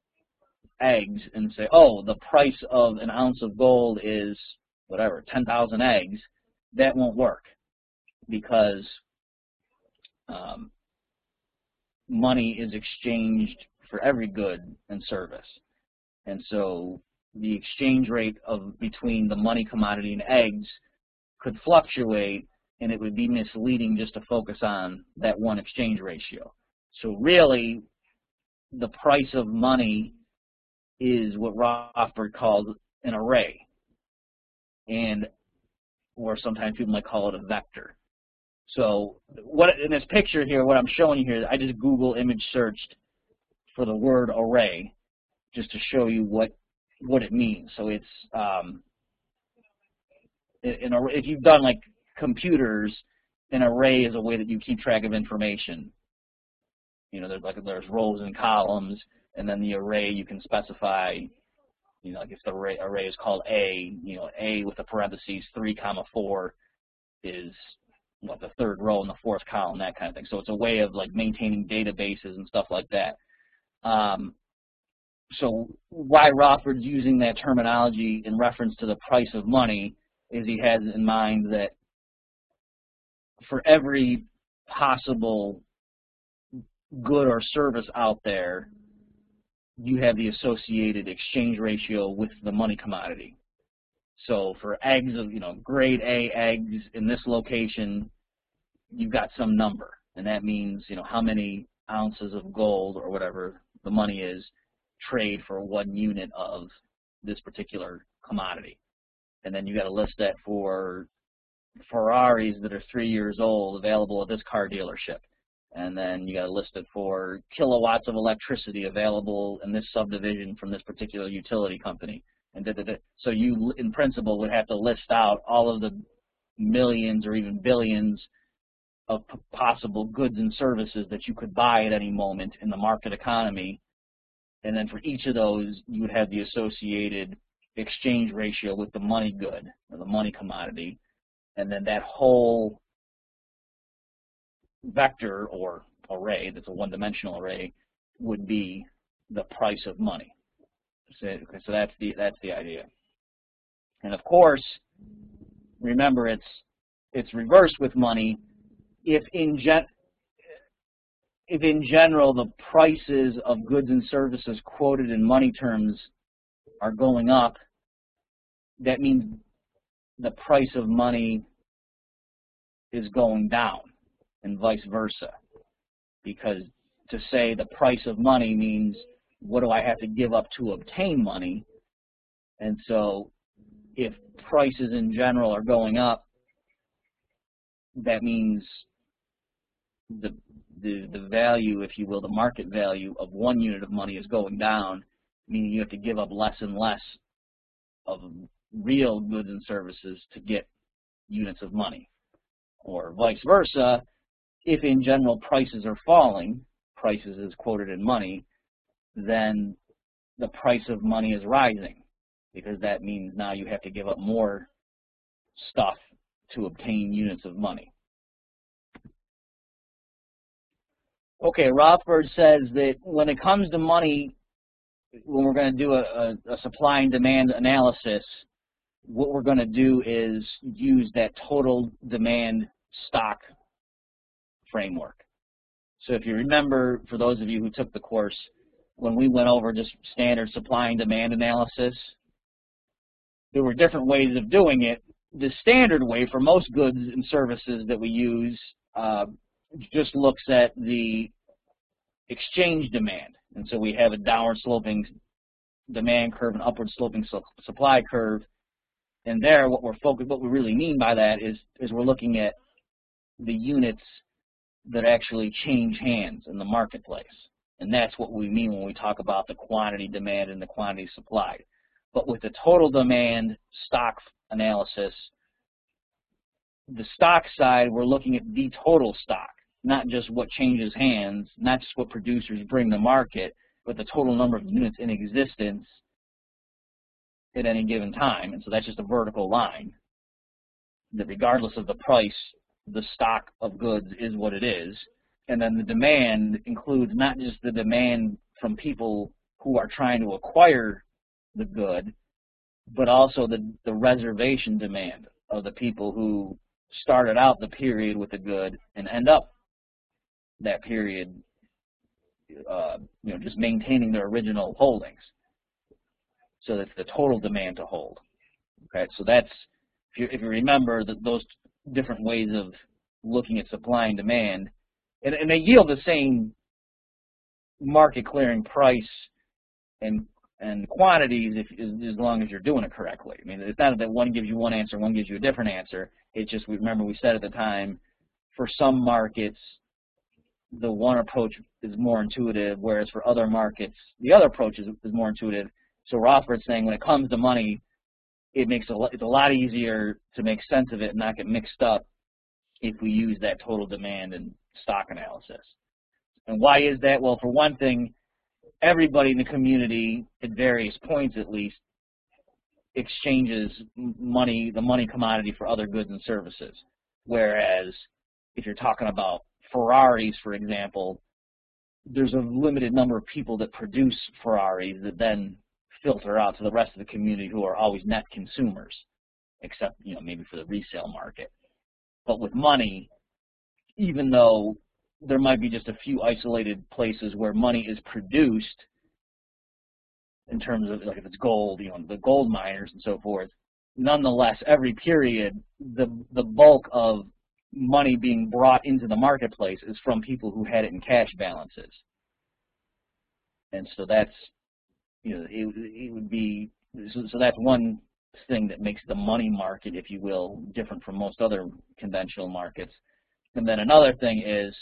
eggs and say, oh, the price of an ounce of gold is whatever, ten thousand eggs. That won't work, because um, money is exchanged for every good and service. And so the exchange rate of between the money commodity and eggs could fluctuate, and it would be misleading just to focus on that one exchange ratio. So really, the price of money is what Rothbard called an array, and or sometimes people might call it a vector. So what in this picture here, what I'm showing you here, I just Google image searched for the word array just to show you what what it means. So it's um, in, in, if you've done like computers, an array is a way that you keep track of information. You know, there's like there's rows and columns, and then the array you can specify. You know, like if the array, array is called A, you know, A with the parentheses three comma four is what the third row in the fourth column, that kind of thing. So it's a way of like maintaining databases and stuff like that. Um, so why Rothbard's using that terminology in reference to the price of money is he has in mind that for every possible good or service out there, you have the associated exchange ratio with the money commodity. So for eggs of, you know, grade A eggs in this location, you've got some number, and that means, you know, how many ounces of gold or whatever the money is trade for one unit of this particular commodity. And then you got to list that for Ferraris that are three years old available at this car dealership. And then you got to list it for kilowatts of electricity available in this subdivision from this particular utility company. And da, da, da. So you, in principle, would have to list out all of the millions or even billions of possible goods and services that you could buy at any moment in the market economy. And then for each of those, you would have the associated exchange ratio with the money good or the money commodity. And then that whole vector or array, that's a one-dimensional array, would be the price of money. So, okay, so that's the that's the idea. And of course, remember it's it's reversed with money. If in gen if in general the prices of goods and services quoted in money terms are going up, that means the price of money is going down, and vice versa. Because to say the price of money means what do I have to give up to obtain money, and so if prices in general are going up, that means the, the, the value, if you will, the market value of one unit of money is going down, meaning you have to give up less and less of real goods and services to get units of money. Or vice versa, if in general prices are falling, prices is quoted in money, then the price of money is rising, because that means now you have to give up more stuff to obtain units of money. Okay, Rothbard says that when it comes to money, when we're going to do a, a, a supply and demand analysis, what we're going to do is use that total demand stock framework. So if you remember, for those of you who took the course, when we went over just standard supply and demand analysis, there were different ways of doing it. The standard way for most goods and services that we use uh, just looks at the exchange demand. And so we have a downward sloping demand curve, an upward sloping su supply curve. And there, what we're focused, what we really mean by that is, is we're looking at the units that actually change hands in the marketplace. And that's what we mean when we talk about the quantity demand and the quantity supplied. But with the total demand stock analysis, the stock side, we're looking at the total stock, not just what changes hands, not just what producers bring to market, but the total number of units in existence at any given time. And so that's just a vertical line, that regardless of the price, the stock of goods is what it is. And then the demand includes not just the demand from people who are trying to acquire the good, but also the, the reservation demand of the people who started out the period with the good and end up that period uh, you know, just maintaining their original holdings. So that's the total demand to hold. Okay, so that's, if you, if you remember that those different ways of looking at supply and demand, and, and they yield the same market clearing price and and quantities if, as long as you're doing it correctly. I mean, it's not that one gives you one answer, one gives you a different answer. It's just, we remember we said at the time, for some markets, the one approach is more intuitive, whereas for other markets, the other approach is, is more intuitive. So Rothbard's saying when it comes to money, it makes a, it's a lot easier to make sense of it and not get mixed up if we use that total demand and stock analysis. And why is that? Well, for one thing, everybody in the community, at various points at least, exchanges money, the money commodity for other goods and services. Whereas if you're talking about Ferraris, for example, there's a limited number of people that produce Ferraris that then filter out to the rest of the community who are always net consumers, except, you know, maybe for the resale market. But with money, even though there might be just a few isolated places where money is produced, in terms of, like if it's gold, you know, the gold miners and so forth, nonetheless, every period, the, the bulk of money being brought into the marketplace is from people who had it in cash balances. And so that's, you know, it, it would be, so, so that's one thing that makes the money market, if you will, different from most other conventional markets. And then another thing is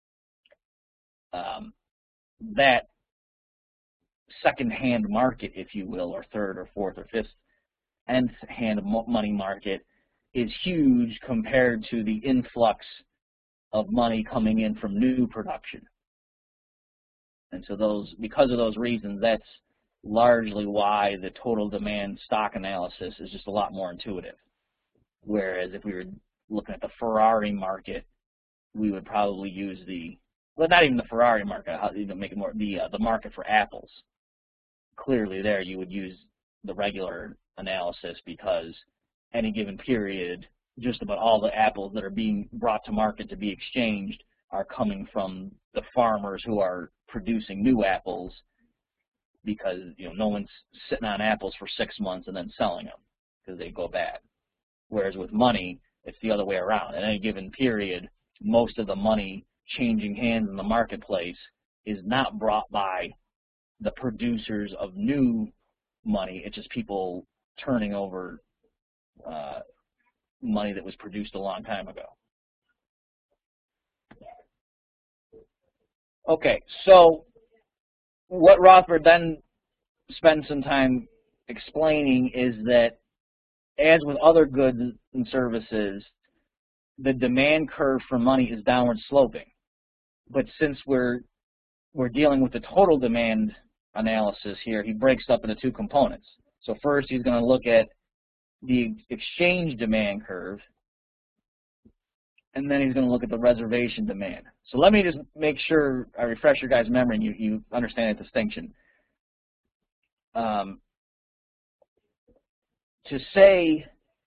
um, that second-hand market, if you will, or third or fourth or fifth nth-hand money market is huge compared to the influx of money coming in from new production. And so those, because of those reasons, that's largely why the total demand stock analysis is just a lot more intuitive. Whereas if we were looking at the Ferrari market, we would probably use the, well, not even the Ferrari market, you know, make it more, the, uh, the market for apples. Clearly there you would use the regular analysis because any given period, just about all the apples that are being brought to market to be exchanged are coming from the farmers who are producing new apples, because, you know, no one's sitting on apples for six months and then selling them because they go bad. Whereas with money, it's the other way around. At any given period, most of the money changing hands in the marketplace is not brought by the producers of new money. It's just people turning over uh, money that was produced a long time ago. Okay, so what Rothbard then spends some time explaining is that, as with other goods and services, the demand curve for money is downward sloping. But since we're we're dealing with the total demand analysis here, he breaks it up into two components. So first, he's going to look at the exchange demand curve, and then he's going to look at the reservation demand. So let me just make sure I refresh your guys' memory and you, you understand that distinction. Um, to say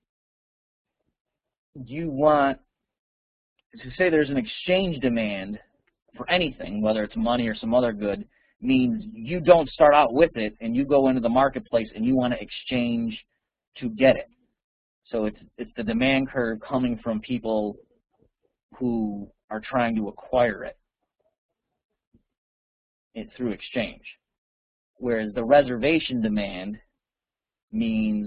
you want, to say there's an exchange demand for anything, whether it's money or some other good, means you don't start out with it and you go into the marketplace and you want to exchange to get it. So it's, it's the demand curve coming from people who are trying to acquire it, it through exchange. Whereas the reservation demand means,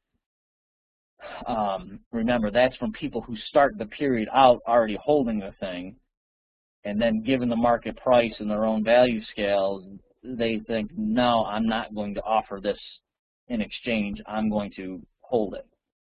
um, remember, that's from people who start the period out already holding the thing, and then given the market price and their own value scales, they think, no, I'm not going to offer this in exchange, I'm going to hold it.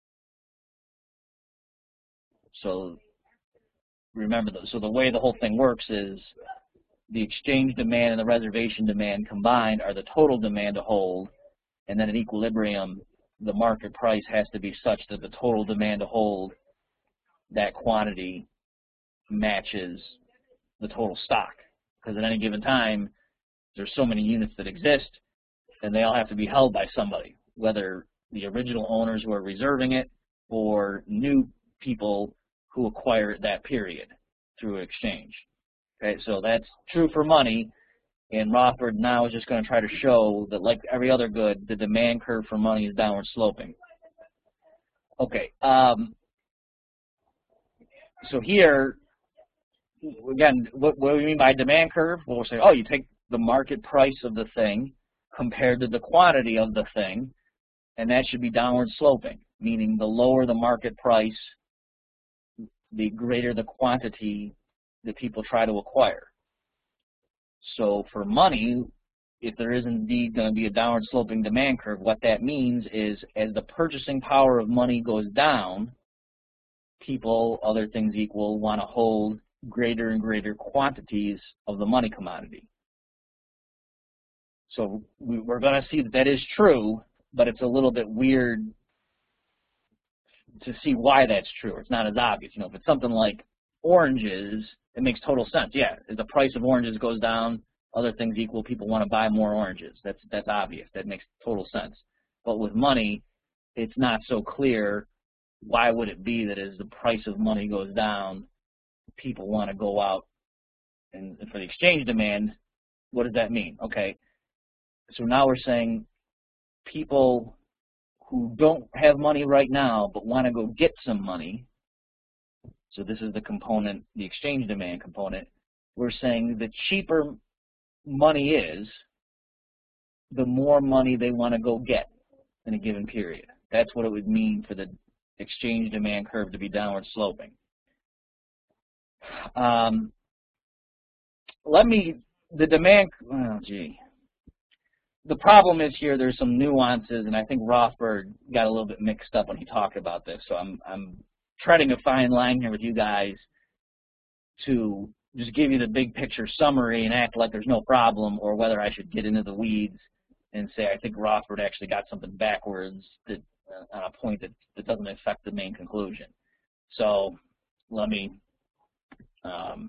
So remember, so the way the whole thing works is the exchange demand and the reservation demand combined are the total demand to hold, and then at equilibrium, the market price has to be such that the total demand to hold, that quantity, matches the total stock. Because at any given time, there's so many units that exist, and they all have to be held by somebody, whether the original owners who are reserving it or new people who acquire it that period through exchange. Okay, so that's true for money, and Rothbard now is just going to try to show that, like every other good, the demand curve for money is downward sloping. Okay, um, so here, again, what, what do we mean by demand curve? Well, we'll say, oh, you take the market price of the thing compared to the quantity of the thing, and that should be downward sloping, meaning the lower the market price, the greater the quantity that people try to acquire. So for money, if there is indeed going to be a downward sloping demand curve, what that means is as the purchasing power of money goes down, people, other things equal, want to hold greater and greater quantities of the money commodity. So we're going to see that that is true, but it's a little bit weird to see why that's true. It's not as obvious. You know, if it's something like oranges, it makes total sense. Yeah, as the price of oranges goes down, other things equal, people want to buy more oranges. That's that's obvious. That makes total sense. But with money, it's not so clear. Why would it be that as the price of money goes down, people want to go out and for the exchange demand? What does that mean? Okay, so now we're saying people who don't have money right now but want to go get some money. So this is the component, the exchange demand component. We're saying the cheaper money is, the more money they want to go get in a given period. That's what it would mean for the exchange demand curve to be downward sloping. Um, let me, the demand, oh gee. The problem is here there's some nuances, and I think Rothbard got a little bit mixed up when he talked about this. So I'm, I'm treading a fine line here with you guys to just give you the big picture summary and act like there's no problem, or whether I should get into the weeds and say I think Rothbard actually got something backwards that, uh, on a point that, that doesn't affect the main conclusion. So let me, um,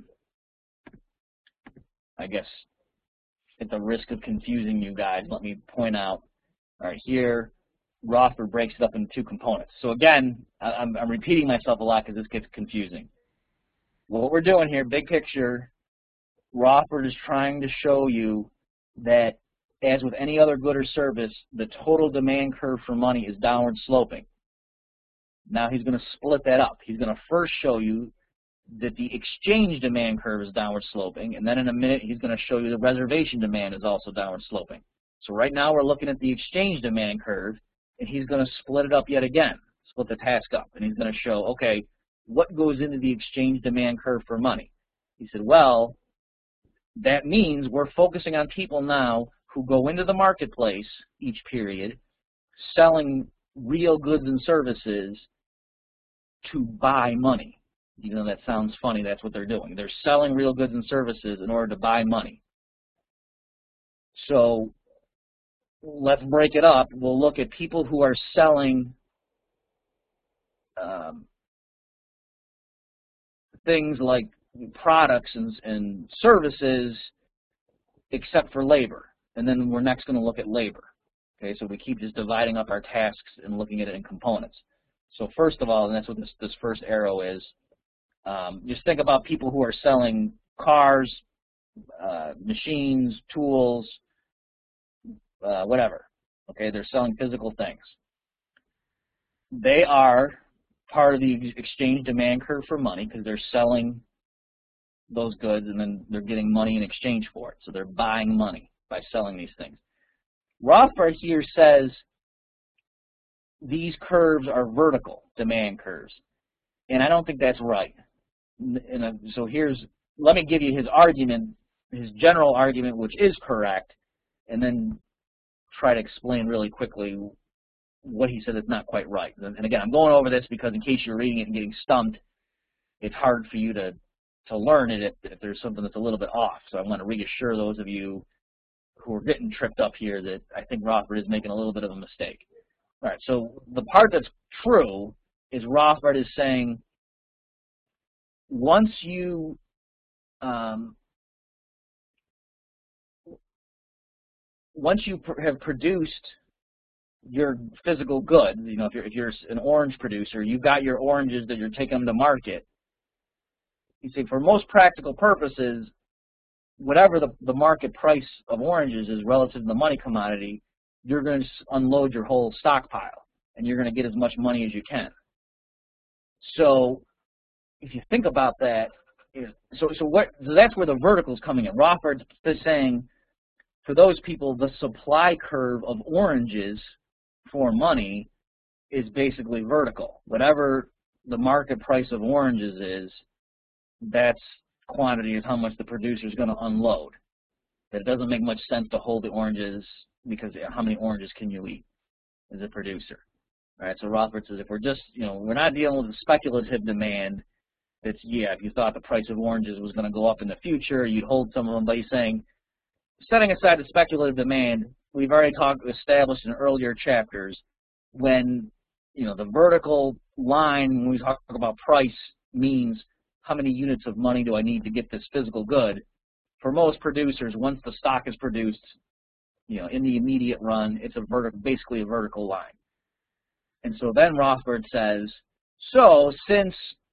I guess, at the risk of confusing you guys, let me point out, all right, here, Rothbard breaks it up into two components. So again, I'm, I'm repeating myself a lot because this gets confusing. What we're doing here, big picture, Rothbard is trying to show you that, as with any other good or service, the total demand curve for money is downward sloping. Now he's going to split that up. He's going to first show you that the exchange demand curve is downward sloping, and then in a minute he's going to show you the reservation demand is also downward sloping. So right now we're looking at the exchange demand curve, and he's going to split it up yet again. split the task up, and he's going to show, okay, what goes into the exchange demand curve for money? He said, well, that means we're focusing on people now who go into the marketplace each period selling real goods and services to buy money. Even though that sounds funny, that's what they're doing. They're selling real goods and services in order to buy money. So let's break it up. We'll look at people who are selling um, things like products and, and services except for labor. And then we're next going to look at labor. Okay, so we keep just dividing up our tasks and looking at it in components. So first of all, and that's what this, this first arrow is, um, just think about people who are selling cars, uh, machines, tools, uh, whatever. Okay, they're selling physical things. They are part of the exchange demand curve for money because they're selling those goods and then they're getting money in exchange for it. So they're buying money by selling these things. Rothbard here says these curves are vertical demand curves, and I don't think that's right. And uh, so here's, let me give you his argument, his general argument, which is correct, and then try to explain really quickly what he said is not quite right. And again, I'm going over this because in case you're reading it and getting stumped, it's hard for you to, to learn it if, if there's something that's a little bit off. So I want to reassure those of you who are getting tripped up here that I think Rothbard is making a little bit of a mistake. All right, so the part that's true is Rothbard is saying once you um, once you pr have produced your physical goods, you know, if you're, if you're an orange producer, you've got your oranges that you're taking them to market. You see, for most practical purposes, whatever the, the market price of oranges is relative to the money commodity, you're going to unload your whole stockpile, and you're going to get as much money as you can. So if you think about that, so, so, what, so that's where the vertical is coming in. Rothbard is saying, for those people, the supply curve of oranges for money is basically vertical. Whatever the market price of oranges is, that's quantity is how much the producer is going to unload. That it doesn't make much sense to hold the oranges because how many oranges can you eat as a producer? All right, so Rothbard says if we're just, you know, we're not dealing with a speculative demand that's, yeah, if you thought the price of oranges was going to go up in the future, you'd hold some of them, but he's saying, setting aside the speculative demand, we've already talked, established in earlier chapters, when, you know, the vertical line, when we talk about price, means how many units of money do I need to get this physical good. For most producers, once the stock is produced, you know, in the immediate run, it's a vertical, basically a vertical line. And so then Rothbard says, so since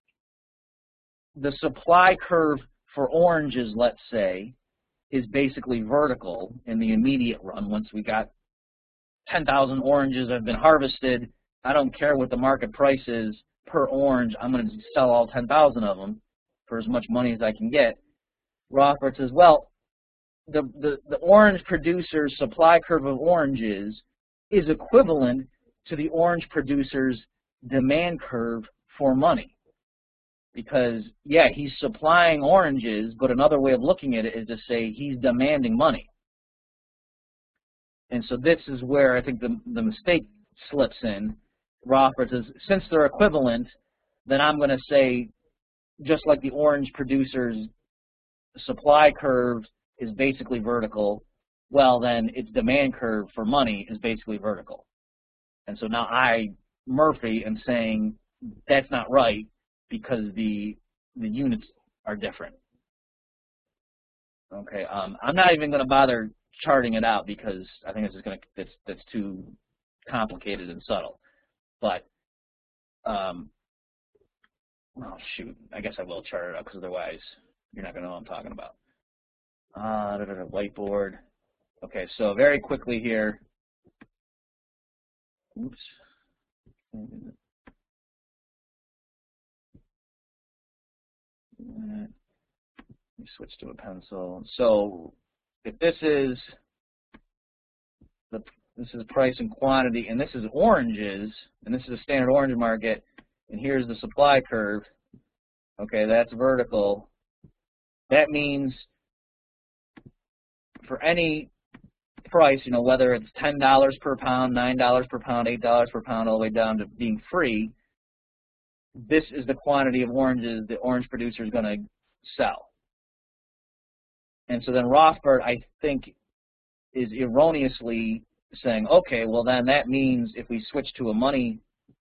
the supply curve for oranges, let's say, is basically vertical in the immediate run, once we got ten thousand oranges that have been harvested, I don't care what the market price is per orange, I'm going to sell all ten thousand of them for as much money as I can get. Rothbard says, well, the, the, the orange producer's supply curve of oranges is equivalent to the orange producer's demand curve for money. Because, yeah, he's supplying oranges, but another way of looking at it is to say he's demanding money. And so this is where I think the, the mistake slips in. Rothbard says, since they're equivalent, then I'm going to say, just like the orange producer's supply curve is basically vertical, well, then its demand curve for money is basically vertical. And so now I, Murphy, am saying that's not right because the the units are different. Okay, um, I'm not even going to bother charting it out because I think this is going to that's that's too complicated and subtle. But um, oh shoot, I guess I will chart it out because otherwise you're not going to know what I'm talking about. Uh, da, da, da, whiteboard. Okay, so very quickly here. Oops. Let me switch to a pencil. So if this is the this is price and quantity, and this is oranges, and this is a standard orange market, and here's the supply curve. Okay, that's vertical. That means for any price, you know, whether it's ten dollars per pound, nine dollars per pound, eight dollars per pound, all the way down to being free, this is the quantity of oranges the orange producer is going to sell. And so then Rothbard, I think, is erroneously saying, okay, well then that means if we switch to a money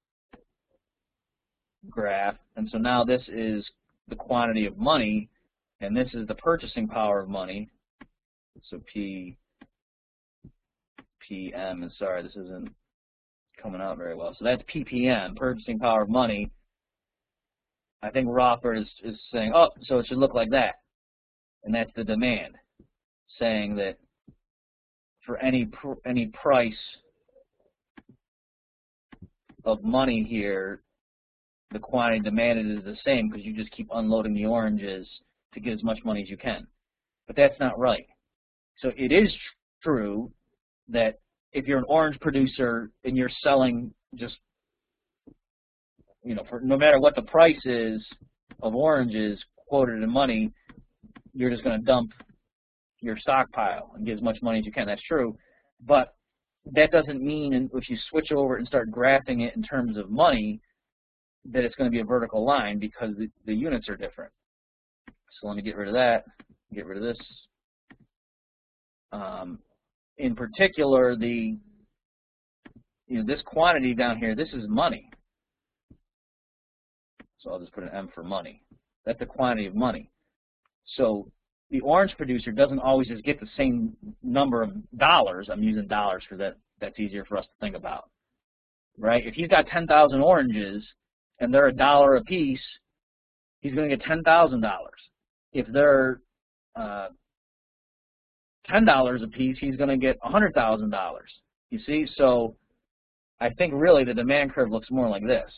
graph, and so now this is the quantity of money, and this is the purchasing power of money. So P, P M, and sorry, this isn't coming out very well. So that's P P M, purchasing power of money. I think Rothbard is, is saying, oh, so it should look like that. And that's the demand, saying that for any pr any price of money here, the quantity demanded is the same because you just keep unloading the oranges to get as much money as you can. But that's not right. So it is true that if you're an orange producer and you're selling just, you know, for no matter what the price is of oranges quoted in money, you're just going to dump your stockpile and get as much money as you can. That's true. But that doesn't mean if you switch over and start graphing it in terms of money that it's going to be a vertical line, because the, the units are different. So let me get rid of that, get rid of this. Um, in particular, the you know this quantity down here, this is money. So I'll just put an M for money. That's the quantity of money. So the orange producer doesn't always just get the same number of dollars. I'm using dollars for that. That's easier for us to think about, right? If he's got ten thousand oranges and they're a dollar a piece, he's going to get ten thousand dollars. If they're uh, ten dollars a piece, he's going to get one hundred thousand dollars. You see? So I think really the demand curve looks more like this.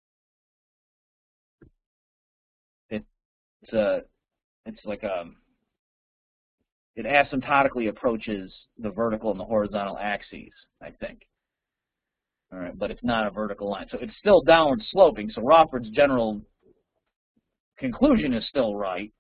It, it's a, it's like a, it asymptotically approaches the vertical and the horizontal axes, I think. All right, but it's not a vertical line. So it's still downward sloping. So Rothbard's general conclusion is still right.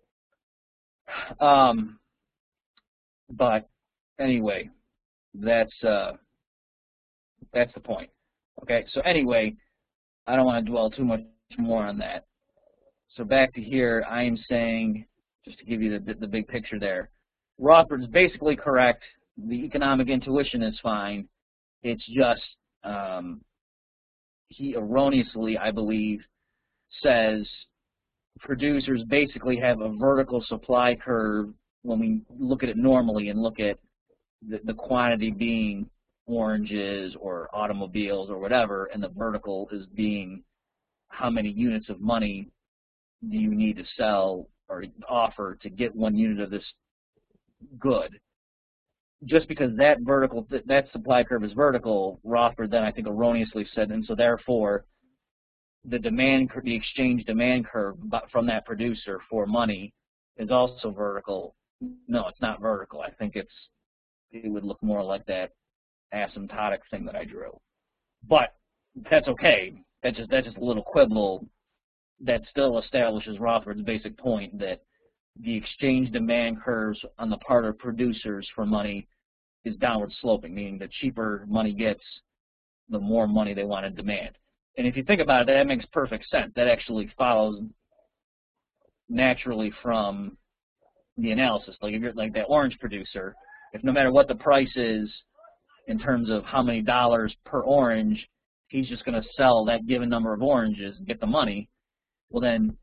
Um, but anyway, that's uh, that's the point. Okay, so anyway, I don't want to dwell too much more on that. So back to here, I am saying, just to give you the, the big picture there, Rothbard's basically correct. The economic intuition is fine. It's just um, he erroneously, I believe, says producers basically have a vertical supply curve when we look at it normally and look at the, the quantity being oranges or automobiles or whatever, and the vertical is being how many units of money do you need to sell or offer to get one unit of this good. Just because that vertical, that supply curve is vertical, Rothbard then I think erroneously said, and so therefore the demand, the exchange demand curve from that producer for money is also vertical. No, it's not vertical. I think it's it would look more like that asymptotic thing that I drew. But that's okay. That's just that's just a little quibble that still establishes Rothbard's basic point that the exchange demand curves on the part of producers for money is downward sloping, meaning the cheaper money gets, the more money they want to demand. And if you think about it, that makes perfect sense. That actually follows naturally from the analysis. Like if you're like that orange producer, if no matter what the price is in terms of how many dollars per orange, he's just going to sell that given number of oranges and get the money. Well then,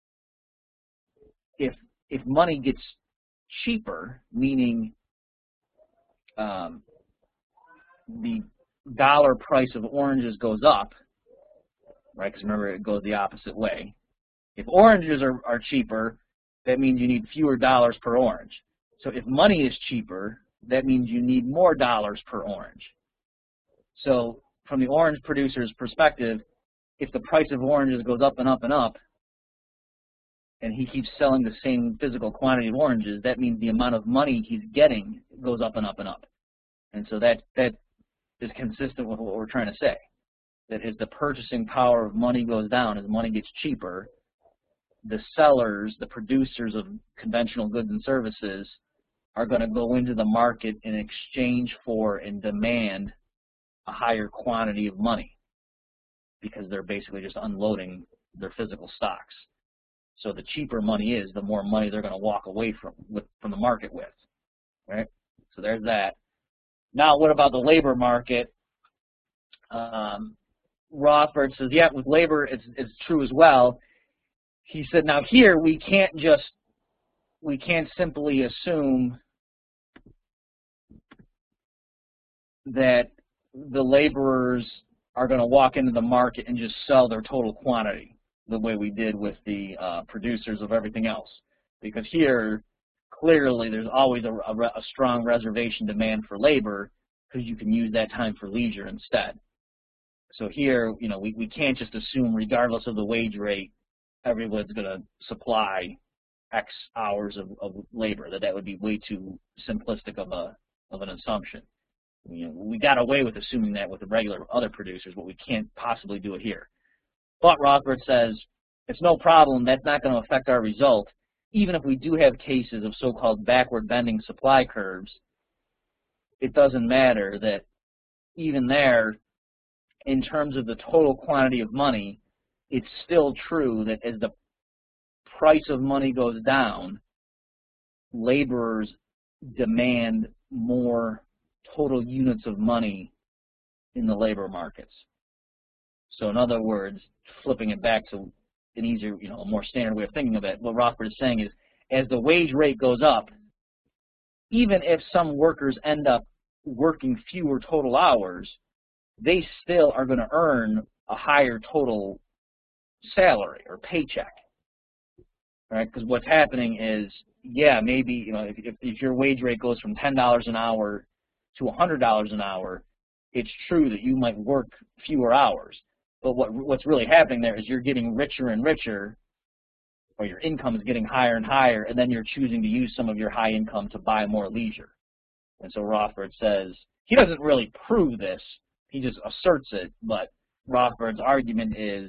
if if money gets cheaper, meaning um, the dollar price of oranges goes up, right? Because remember, it goes the opposite way. If oranges are, are cheaper, that means you need fewer dollars per orange. So if money is cheaper, that means you need more dollars per orange. So from the orange producer's perspective, if the price of oranges goes up and up and up, and he keeps selling the same physical quantity of oranges, that means the amount of money he's getting goes up and up and up. And so that, that is consistent with what we're trying to say. That as the purchasing power of money goes down, as money gets cheaper, the sellers, the producers of conventional goods and services are going to go into the market in exchange for and demand a higher quantity of money because they're basically just unloading their physical stocks. So the cheaper money is, the more money they're going to walk away from with, from the market with, right? So there's that. Now, what about the labor market? Um, Rothbard says, yeah, with labor, it's, it's true as well. He said, now here we can't just, we can't simply assume that the laborers are going to walk into the market and just sell their total quantity the way we did with the uh, producers of everything else. Because here, clearly, there's always a, a, a strong reservation demand for labor because you can use that time for leisure instead. So here, you know, we, we can't just assume, regardless of the wage rate, everyone's going to supply X hours of, of labor. That that would be way too simplistic of a of an assumption. You know, we got away with assuming that with the regular other producers, but we can't possibly do it here. But Rothbard says it's no problem. That's not going to affect our result. Even if we do have cases of so-called backward bending supply curves, it doesn't matter that even there, in terms of the total quantity of money, it's still true that as the price of money goes down, laborers demand more total units of money in the labor markets. So in other words, flipping it back to an easier, you know, a more standard way of thinking of it, what Rothbard is saying is, as the wage rate goes up, even if some workers end up working fewer total hours, they still are going to earn a higher total salary or paycheck, right? Because what's happening is, yeah, maybe, you know, if, if, if your wage rate goes from ten dollars an hour to one hundred dollars an hour, it's true that you might work fewer hours. But what what's really happening there is you're getting richer and richer, or your income is getting higher and higher, and then you're choosing to use some of your high income to buy more leisure. And so Rothbard says, he doesn't really prove this, he just asserts it, but Rothbard's argument is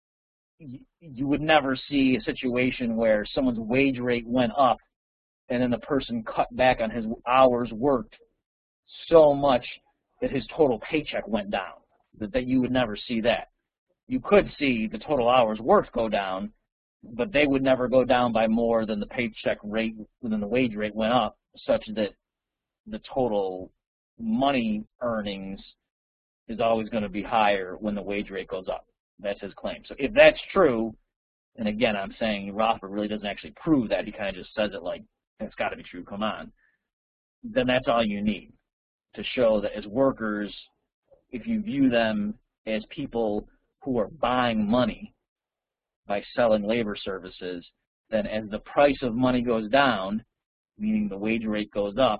you would never see a situation where someone's wage rate went up and then the person cut back on his hours worked so much that his total paycheck went down, that, that you would never see that. You could see the total hours worked go down, but they would never go down by more than the paycheck rate, than the wage rate went up, such that the total money earnings is always going to be higher when the wage rate goes up. That's his claim. So if that's true, and again, I'm saying Rothbard really doesn't actually prove that, he kind of just says it like, it's got to be true, come on, then that's all you need to show that as workers, if you view them as people who are buying money by selling labor services, then as the price of money goes down, meaning the wage rate goes up,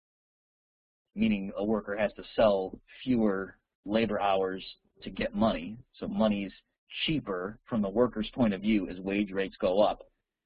meaning a worker has to sell fewer labor hours to get money, so money's cheaper from the worker's point of view as wage rates go up.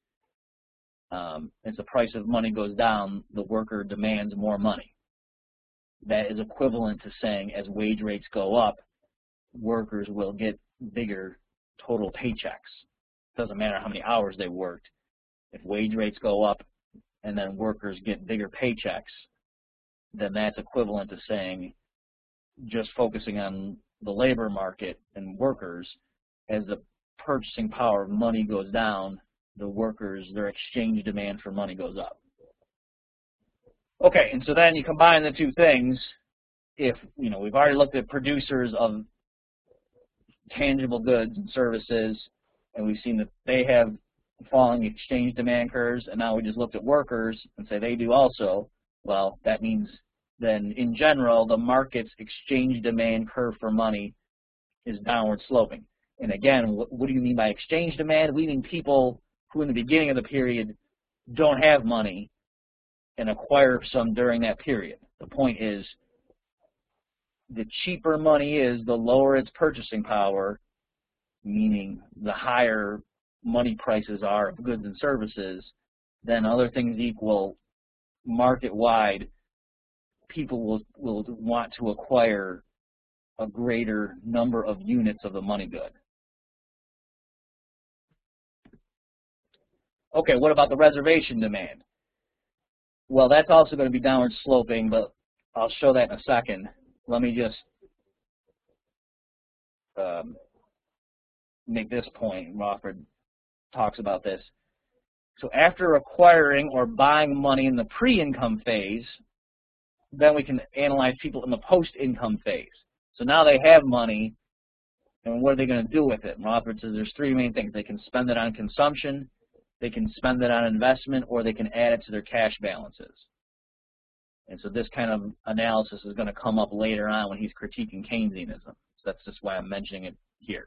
Um, as the price of money goes down, the worker demands more money. That is equivalent to saying as wage rates go up, workers will get bigger total paychecks. Doesn't matter how many hours they worked. If wage rates go up and then workers get bigger paychecks, then that's equivalent to saying, just focusing on the labor market and workers, as the purchasing power of money goes down, the workers, their exchange demand for money goes up. Okay, and so then you combine the two things. If, you know, we've already looked at producers of tangible goods and services, and we've seen that they have falling exchange demand curves, and now we just looked at workers and say they do also. Well, that means then in general, the market's exchange demand curve for money is downward sloping. And again, what, what do you mean by exchange demand? We mean people who in the beginning of the period don't have money and acquire some during that period. The point is, the cheaper money is, the lower its purchasing power, meaning the higher money prices are of goods and services, then other things equal, market-wide, people will, will want to acquire a greater number of units of the money good. Okay, what about the reservation demand? Well, that's also going to be downward sloping, but I'll show that in a second. Let me just um, make this point. Wofford talks about this. So after acquiring or buying money in the pre-income phase, then we can analyze people in the post-income phase. So now they have money, and what are they going to do with it? Wofford says there's three main things. They can spend it on consumption, they can spend it on investment, or they can add it to their cash balances. And so this kind of analysis is going to come up later on when he's critiquing Keynesianism. So that's just why I'm mentioning it here.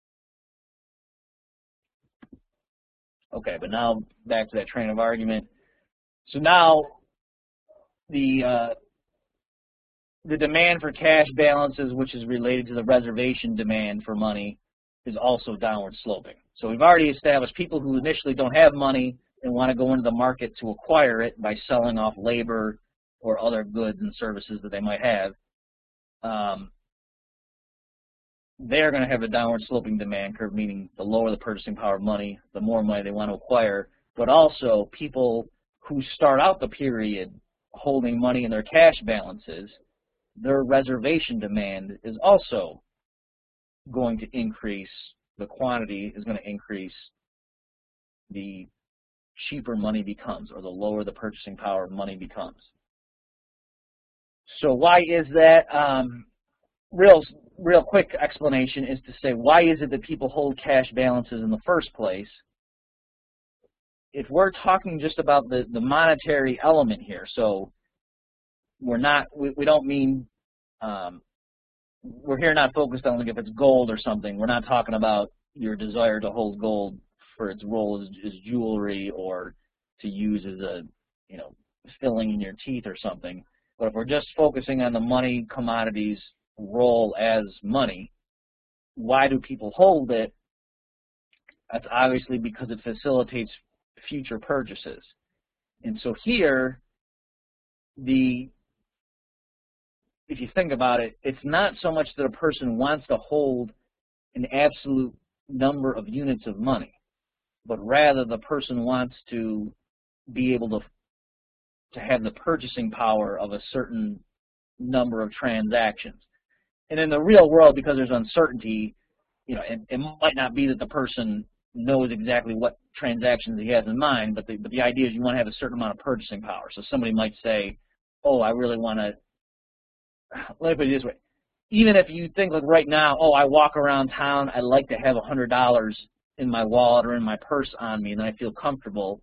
Okay, but now back to that train of argument. So now the uh, the demand for cash balances, which is related to the reservation demand for money, is also downward sloping. So we've already established people who initially don't have money and want to go into the market to acquire it by selling off labor or other goods and services that they might have. Um, they're going to have a downward sloping demand curve, meaning the lower the purchasing power of money, the more money they want to acquire. But also people who start out the period holding money in their cash balances, their reservation demand is also going to increase. The quantity is going to increase the cheaper money becomes, or the lower the purchasing power of money becomes. So why is that? Um, real, real quick explanation is to say, why is it that people hold cash balances in the first place? If we're talking just about the, the monetary element here, so we're not, we, we don't mean, um, we're here not focused on like if it's gold or something. We're not talking about your desire to hold gold for its role as, as jewelry or to use as a, you know, filling in your teeth or something. But if we're just focusing on the money commodities role as money, why do people hold it? That's obviously because it facilitates future purchases. And so here, the if you think about it, it's not so much that a person wants to hold an absolute number of units of money, but rather the person wants to be able to to have the purchasing power of a certain number of transactions. And in the real world, because there's uncertainty, you know, it, it might not be that the person knows exactly what transactions he has in mind, but the, but the idea is you want to have a certain amount of purchasing power. So somebody might say, oh, I really want to, let me put it this way. Even if you think like right now, oh, I walk around town, I like to have one hundred dollars in my wallet or in my purse on me, and then I feel comfortable.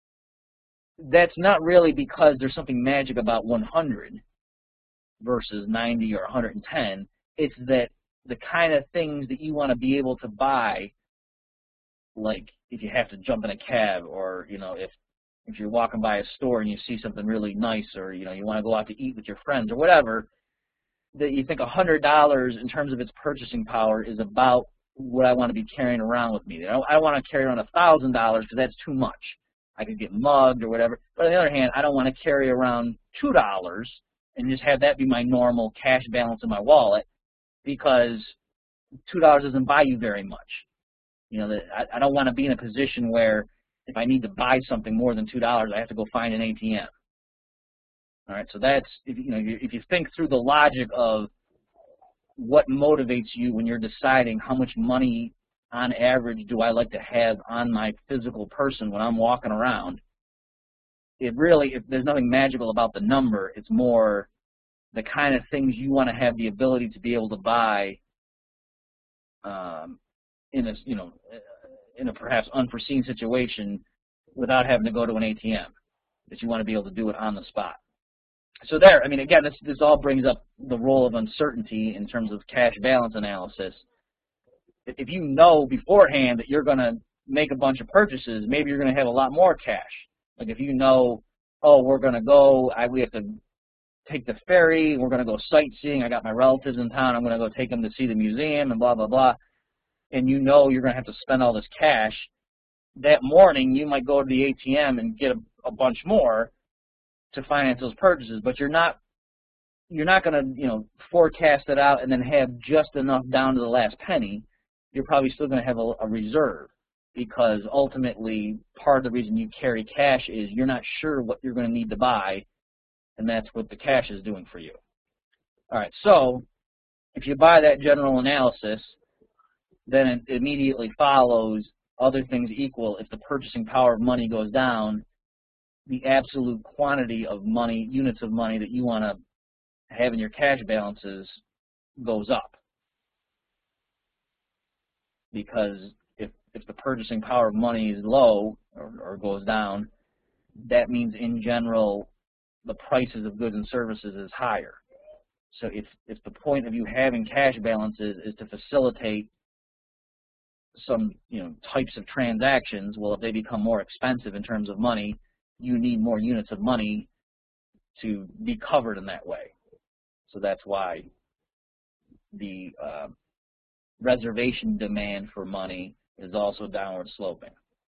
That's not really because there's something magic about one hundred versus ninety or one hundred ten. It's that the kind of things that you want to be able to buy, like if you have to jump in a cab, or you know, if if you're walking by a store and you see something really nice, or you know, you want to go out to eat with your friends or whatever, that you think one hundred dollars in terms of its purchasing power is about what I want to be carrying around with me. I don't, I don't want to carry around one thousand dollars because that's too much. I could get mugged or whatever. But on the other hand, I don't want to carry around two dollars and just have that be my normal cash balance in my wallet, because two dollars doesn't buy you very much. You know, I, I don't want to be in a position where if I need to buy something more than two dollars, I have to go find an A T M. All right, so that's, if you know, if you think through the logic of what motivates you when you're deciding how much money on average do I like to have on my physical person when I'm walking around, it really, if there's nothing magical about the number, it's more the kind of things you want to have the ability to be able to buy um, in a, you know, in a perhaps unforeseen situation without having to go to an A T M, that you want to be able to do it on the spot. So there, I mean, again, this, this all brings up the role of uncertainty in terms of cash balance analysis. If you know beforehand that you're going to make a bunch of purchases, maybe you're going to have a lot more cash. Like if you know, oh, we're going to go, I, we have to take the ferry, we're going to go sightseeing, I got my relatives in town, I'm going to go take them to see the museum and blah, blah, blah, and you know you're going to have to spend all this cash, that morning you might go to the A T M and get a, a bunch more to finance those purchases, but you're not you're not going to, you know, forecast it out and then have just enough down to the last penny. You're probably still going to have a, a reserve, because ultimately part of the reason you carry cash is you're not sure what you're going to need to buy, and that's what the cash is doing for you. All right, so if you buy that general analysis, then it immediately follows, other things equal, if the purchasing power of money goes down, the absolute quantity of money, units of money that you want to have in your cash balances goes up. Because if, if the purchasing power of money is low or, or goes down, that means in general the prices of goods and services is higher. So if, if the point of you having cash balances is to facilitate some, you know, types of transactions, well, if they become more expensive in terms of money, you need more units of money to be covered in that way. So that's why the uh, reservation demand for money is also downward sloping.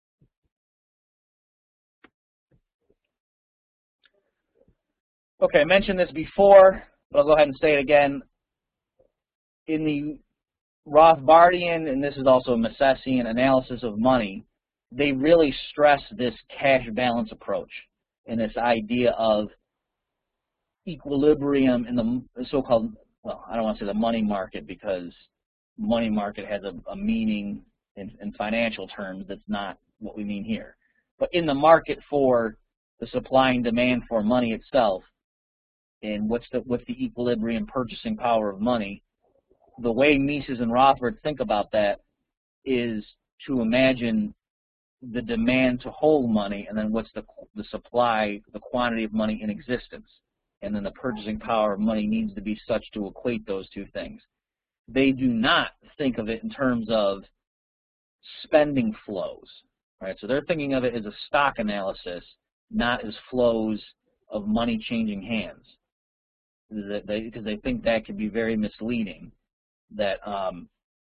Okay, I mentioned this before, but I'll go ahead and say it again. In the Rothbardian, and this is also a Misesian analysis of money, they really stress this cash balance approach and this idea of equilibrium in the so-called, well, I don't want to say the money market, because money market has a, a meaning in, in financial terms that's not what we mean here. But in the market for the supply and demand for money itself, and what's the, what's the equilibrium purchasing power of money, the way Mises and Rothbard think about that is to imagine the demand to hold money, and then what's the, the supply, the quantity of money in existence. And then the purchasing power of money needs to be such to equate those two things. They do not think of it in terms of spending flows, right? So they're thinking of it as a stock analysis, not as flows of money changing hands, because they, they think that could be very misleading. That um,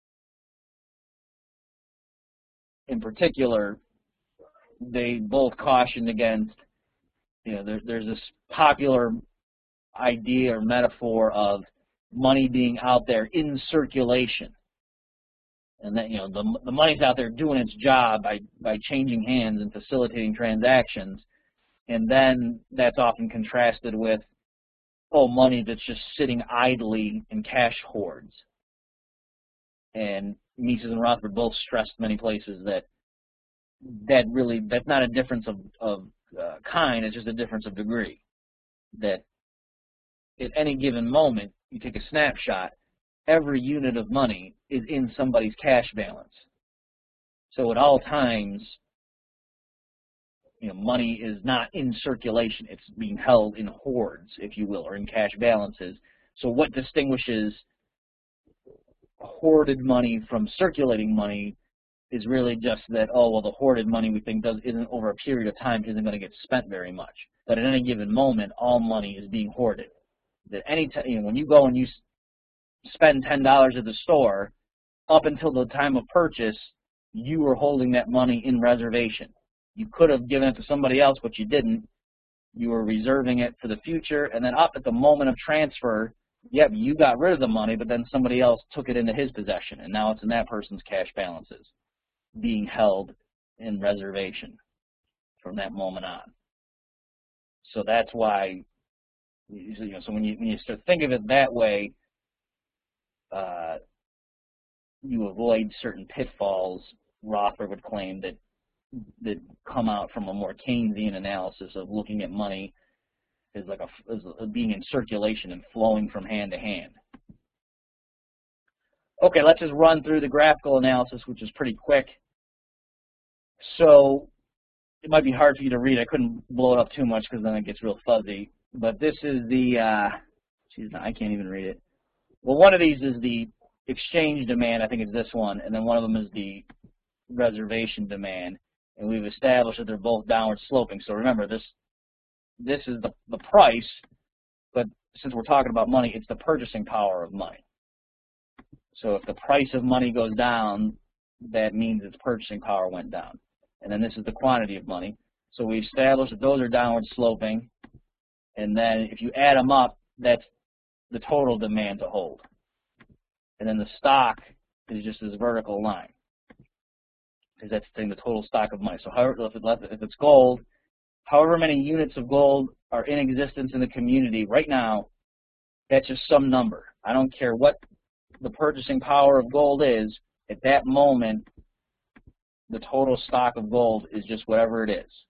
in particular, they both cautioned against, you know, there, there's this popular idea or metaphor of money being out there in circulation, and that, you know, the, the money's out there doing its job by, by changing hands and facilitating transactions, and then that's often contrasted with, oh, money that's just sitting idly in cash hoards. And Mises and Rothbard both stressed many places that that really, that's not a difference of, of uh, kind, it's just a difference of degree. That at any given moment, you take a snapshot, every unit of money is in somebody's cash balance. So at all times, you know, money is not in circulation, it's being held in hoards, if you will, or in cash balances. So what distinguishes hoarded money from circulating money is really just that, oh, well, the hoarded money we think does isn't over a period of time isn't going to get spent very much. But at any given moment, all money is being hoarded. That any time, you know, when you go and you spend ten dollars at the store, up until the time of purchase, you were holding that money in reservation. You could have given it to somebody else, but you didn't. You were reserving it for the future, and then up at the moment of transfer, yep, you got rid of the money, but then somebody else took it into his possession, and now it's in that person's cash balances, being held in reservation from that moment on. So that's why, you know, so when you, when you start think of it that way, uh, you avoid certain pitfalls, Rothbard would claim, that that come out from a more Keynesian analysis of looking at money as like a, as a being in circulation and flowing from hand to hand. Okay, let's just run through the graphical analysis, which is pretty quick. So it might be hard for you to read. I couldn't blow it up too much because then it gets real fuzzy. But this is the, uh, geez, I can't even read it. Well, one of these is the exchange demand. I think it's this one. And then one of them is the reservation demand. And we've established that they're both downward sloping. So remember, this this is the, the price, but since we're talking about money, it's the purchasing power of money. So if the price of money goes down, that means its purchasing power went down. And then this is the quantity of money. So we established that those are downward sloping. And then if you add them up, that's the total demand to hold. And then the stock is just this vertical line, because that's the thing, the total stock of money. So however, if, it, if it's gold, however many units of gold are in existence in the community right now, that's just some number. I don't care what the purchasing power of gold is. At that moment, the total stock of gold is just whatever it is.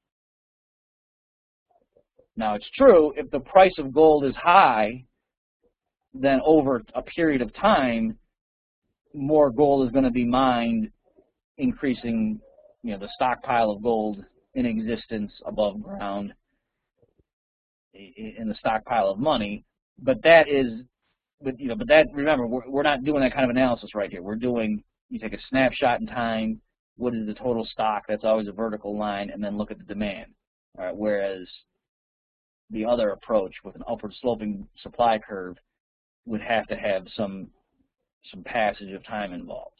Now, it's true, if the price of gold is high, then over a period of time, more gold is going to be mined, increasing, you know, the stockpile of gold in existence above ground in the stockpile of money. But that is, but you know, but that, remember, we're, we're not doing that kind of analysis right here. We're doing, you take a snapshot in time, what is the total stock? That's always a vertical line, and then look at the demand. All right, whereas the other approach with an upward sloping supply curve would have to have some some passage of time involved.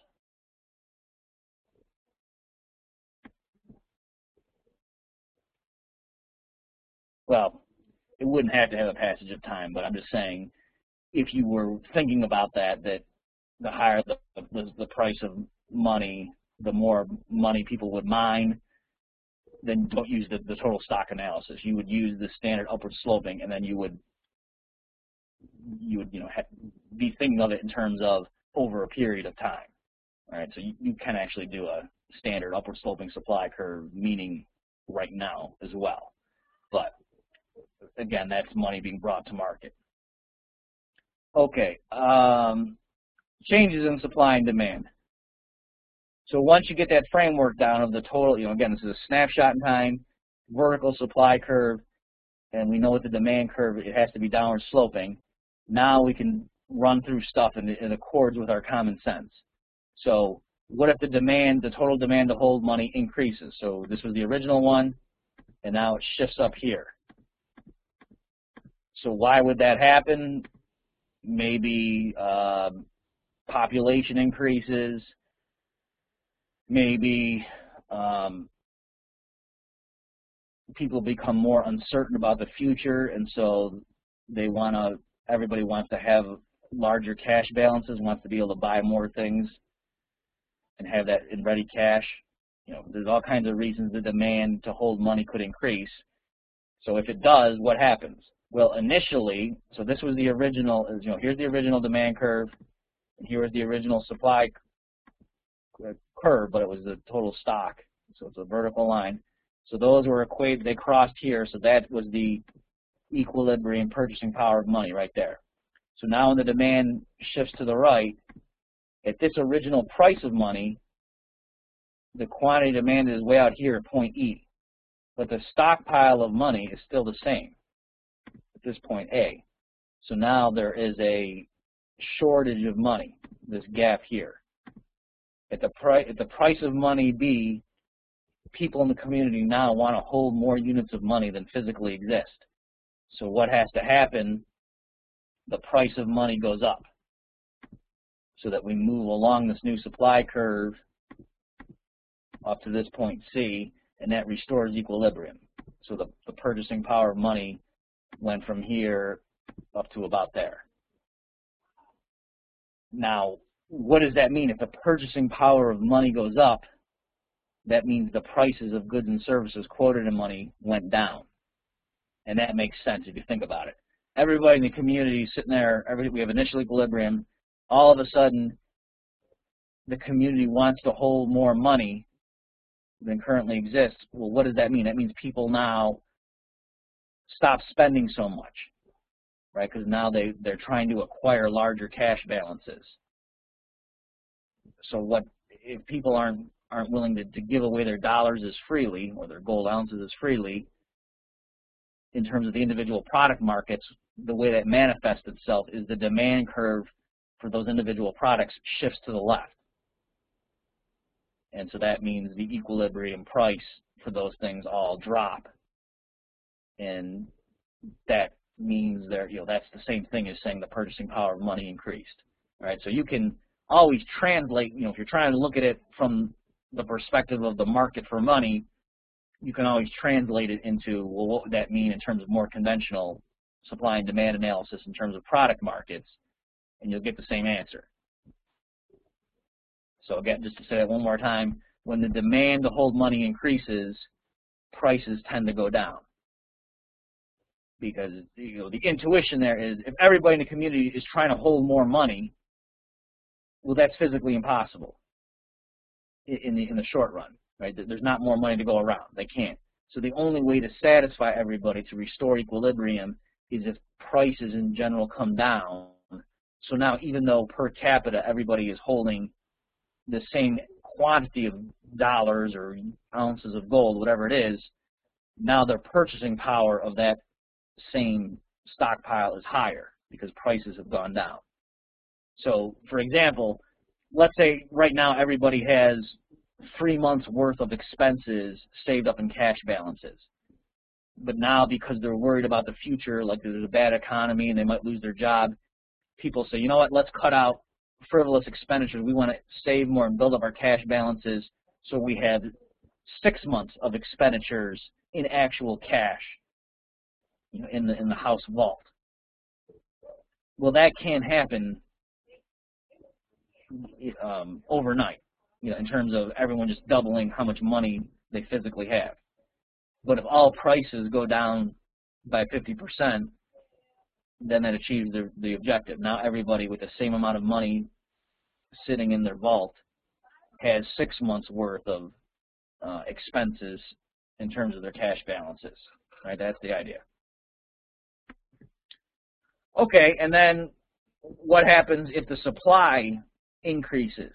Well, it wouldn't have to have a passage of time, but I'm just saying, if you were thinking about that, that the higher the, the, the price of money, the more money people would mine, then don't use the, the total stock analysis. You would use the standard upward sloping, and then you would you would you know be thinking of it in terms of over a period of time. All right, so you, you can actually do a standard upward sloping supply curve, meaning right now as well. But again, that's money being brought to market. Okay, um, changes in supply and demand. So once you get that framework down of the total, you know, again, this is a snapshot in time, vertical supply curve, and we know what the demand curve, it has to be downward sloping. Now we can run through stuff in, in accords with our common sense. So what if the demand, the total demand to hold money increases? So this was the original one, and now it shifts up here. So why would that happen? Maybe uh, population increases. Maybe um, people become more uncertain about the future, and so they want to, everybody wants to have larger cash balances, wants to be able to buy more things and have that in ready cash. You know, there's all kinds of reasons the demand to hold money could increase. So if it does, what happens? Well, initially, so this was the original, you know, here's the original demand curve, and here was the original supply curve, but it was the total stock, so it's a vertical line. So those were equated, they crossed here, so that was the equilibrium purchasing power of money right there. So now when the demand shifts to the right, at this original price of money, the quantity demanded is way out here at point E, but the stockpile of money is still the same at this point A. So now there is a shortage of money, this gap here. At the, pri at the price of money B, people in the community now want to hold more units of money than physically exist. So what has to happen? The price of money goes up so that we move along this new supply curve up to this point C, and that restores equilibrium. So the, the purchasing power of money went from here up to about there. Now, what does that mean? If the purchasing power of money goes up, that means the prices of goods and services quoted in money went down. And that makes sense if you think about it. Everybody in the community is sitting there, everybody, we have initial equilibrium. All of a sudden, the community wants to hold more money than currently exists. Well, what does that mean? That means people now stop spending so much, right? Because now they, they're trying to acquire larger cash balances. So what if people aren't aren't willing to, to give away their dollars as freely, or their gold ounces as freely, in terms of the individual product markets, the way that manifests itself is the demand curve for those individual products shifts to the left. And so that means the equilibrium price for those things all drop. And that means they're, you know, that's the same thing as saying the purchasing power of money increased. All right, so you can always translate, you know, if you're trying to look at it from the perspective of the market for money, you can always translate it into, well, what would that mean in terms of more conventional supply and demand analysis in terms of product markets, and you'll get the same answer. So again, just to say that one more time, when the demand to hold money increases, prices tend to go down. Because you know, the intuition there is if everybody in the community is trying to hold more money, well, that's physically impossible in the, in the short run. Right? There's not more money to go around. They can't. So the only way to satisfy everybody, to restore equilibrium, is if prices in general come down. So now even though per capita everybody is holding the same quantity of dollars or ounces of gold, whatever it is, now their purchasing power of that same stockpile is higher because prices have gone down. So, for example, let's say right now everybody has three months worth of expenses saved up in cash balances. But now because they're worried about the future, like there's a bad economy and they might lose their job, people say, you know what, let's cut out frivolous expenditures. We want to save more and build up our cash balances so we have six months of expenditures in actual cash, you know, in the in the house vault. Well, that can't happen um, overnight, you know, in terms of everyone just doubling how much money they physically have. But if all prices go down by fifty percent, then that achieves the, the objective. Now everybody with the same amount of money sitting in their vault has six months worth of uh, expenses in terms of their cash balances. Right? That's the idea. Okay, and then what happens if the supply increases?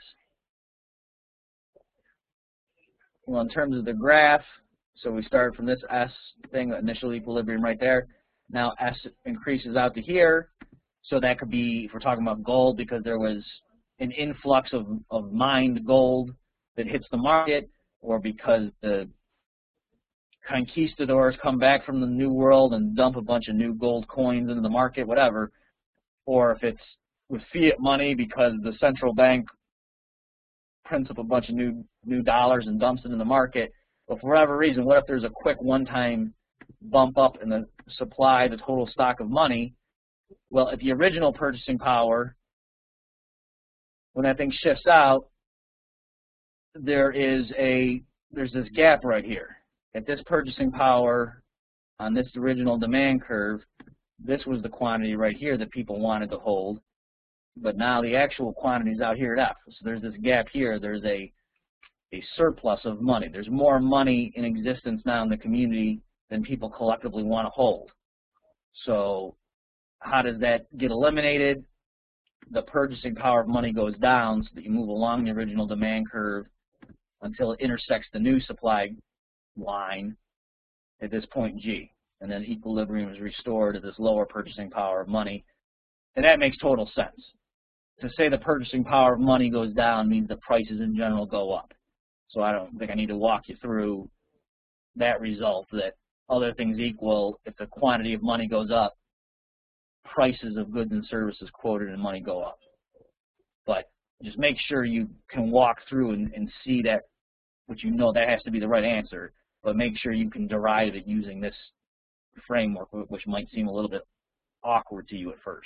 Well, in terms of the graph, so we started from this S thing, initial equilibrium right there. Now S increases out to here, so that could be, if we're talking about gold, because there was an influx of, of mined gold that hits the market, or because the conquistadors come back from the New World and dump a bunch of new gold coins into the market, whatever. Or if it's with fiat money because the central bank prints up a bunch of new new dollars and dumps it in the market. But for whatever reason, what if there's a quick one-time bump up in the supply, the total stock of money? Well, at the original purchasing power, when that thing shifts out, there is a there's this gap right here. At this purchasing power on this original demand curve, this was the quantity right here that people wanted to hold. But now the actual quantity is out here at F. So there's this gap here. There's a, a surplus of money. There's more money in existence now in the community than people collectively want to hold. So how does that get eliminated? The purchasing power of money goes down so that you move along the original demand curve until it intersects the new supply line at this point G. And then equilibrium is restored at this lower purchasing power of money. And that makes total sense. To say the purchasing power of money goes down means the prices in general go up. So I don't think I need to walk you through that result, that other things equal, if the quantity of money goes up, prices of goods and services quoted in money go up. But just make sure you can walk through and, and see that, which you know that has to be the right answer, but make sure you can derive it using this framework, which might seem a little bit awkward to you at first.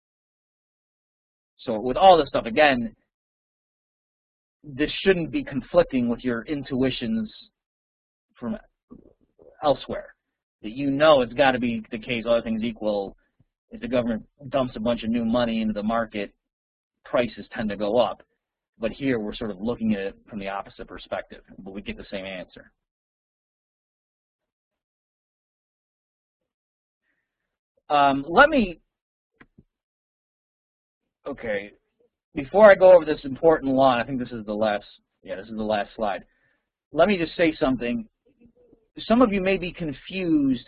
So with all this stuff, again, this shouldn't be conflicting with your intuitions from elsewhere. That you know it's got to be the case, other things equal, if the government dumps a bunch of new money into the market, prices tend to go up. But here we're sort of looking at it from the opposite perspective, but we get the same answer. Um, let me, okay, before I go over this important law, and I think this is the last, yeah, this is the last slide. Let me just say something. Some of you may be confused,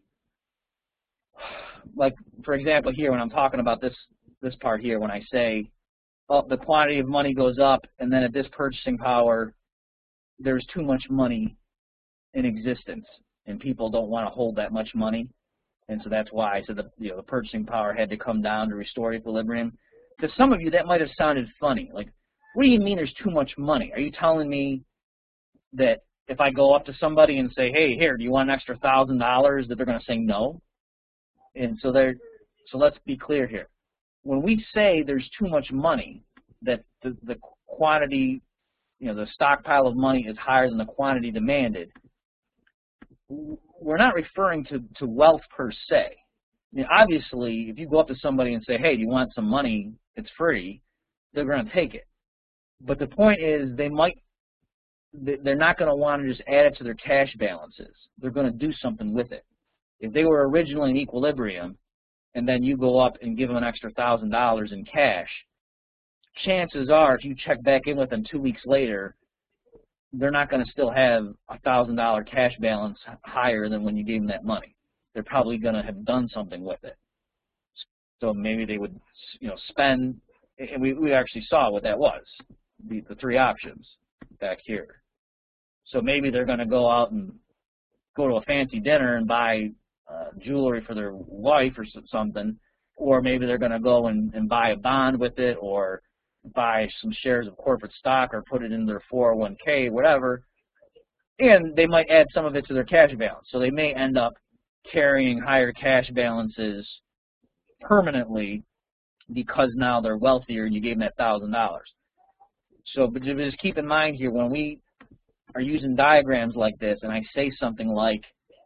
like, for example, here when I'm talking about this, this part here, when I say, oh, the quantity of money goes up, and then at this purchasing power, there's too much money in existence, and people don't want to hold that much money. And so that's why I said the, you know, the purchasing power had to come down to restore equilibrium. To some of you, that might have sounded funny. Like, what do you mean there's too much money? Are you telling me that if I go up to somebody and say, hey, here, do you want an extra one thousand dollars, that they're going to say no? And so there, so let's be clear here. When we say there's too much money, that the, the quantity, you know, the stockpile of money is higher than the quantity demanded, we're not referring to, to wealth per se. I mean, obviously, if you go up to somebody and say, hey, do you want some money? It's free, they're going to take it. But the point is, they might, they're not going to want to just add it to their cash balances. They're going to do something with it. If they were originally in equilibrium, and then you go up and give them an extra one thousand dollars in cash, chances are, if you check back in with them two weeks later, they're not going to still have a one thousand dollar cash balance higher than when you gave them that money. They're probably going to have done something with it. So maybe they would, you know, spend, and we, we actually saw what that was, the, the three options back here. So maybe they're going to go out and go to a fancy dinner and buy uh, jewelry for their wife or something, or maybe they're going to go and, and buy a bond with it, or buy some shares of corporate stock, or put it in their four oh one K, whatever, and they might add some of it to their cash balance. So they may end up carrying higher cash balances permanently because now they're wealthier and you gave them that one thousand dollars. So but just keep in mind here, when we are using diagrams like this and I say something like,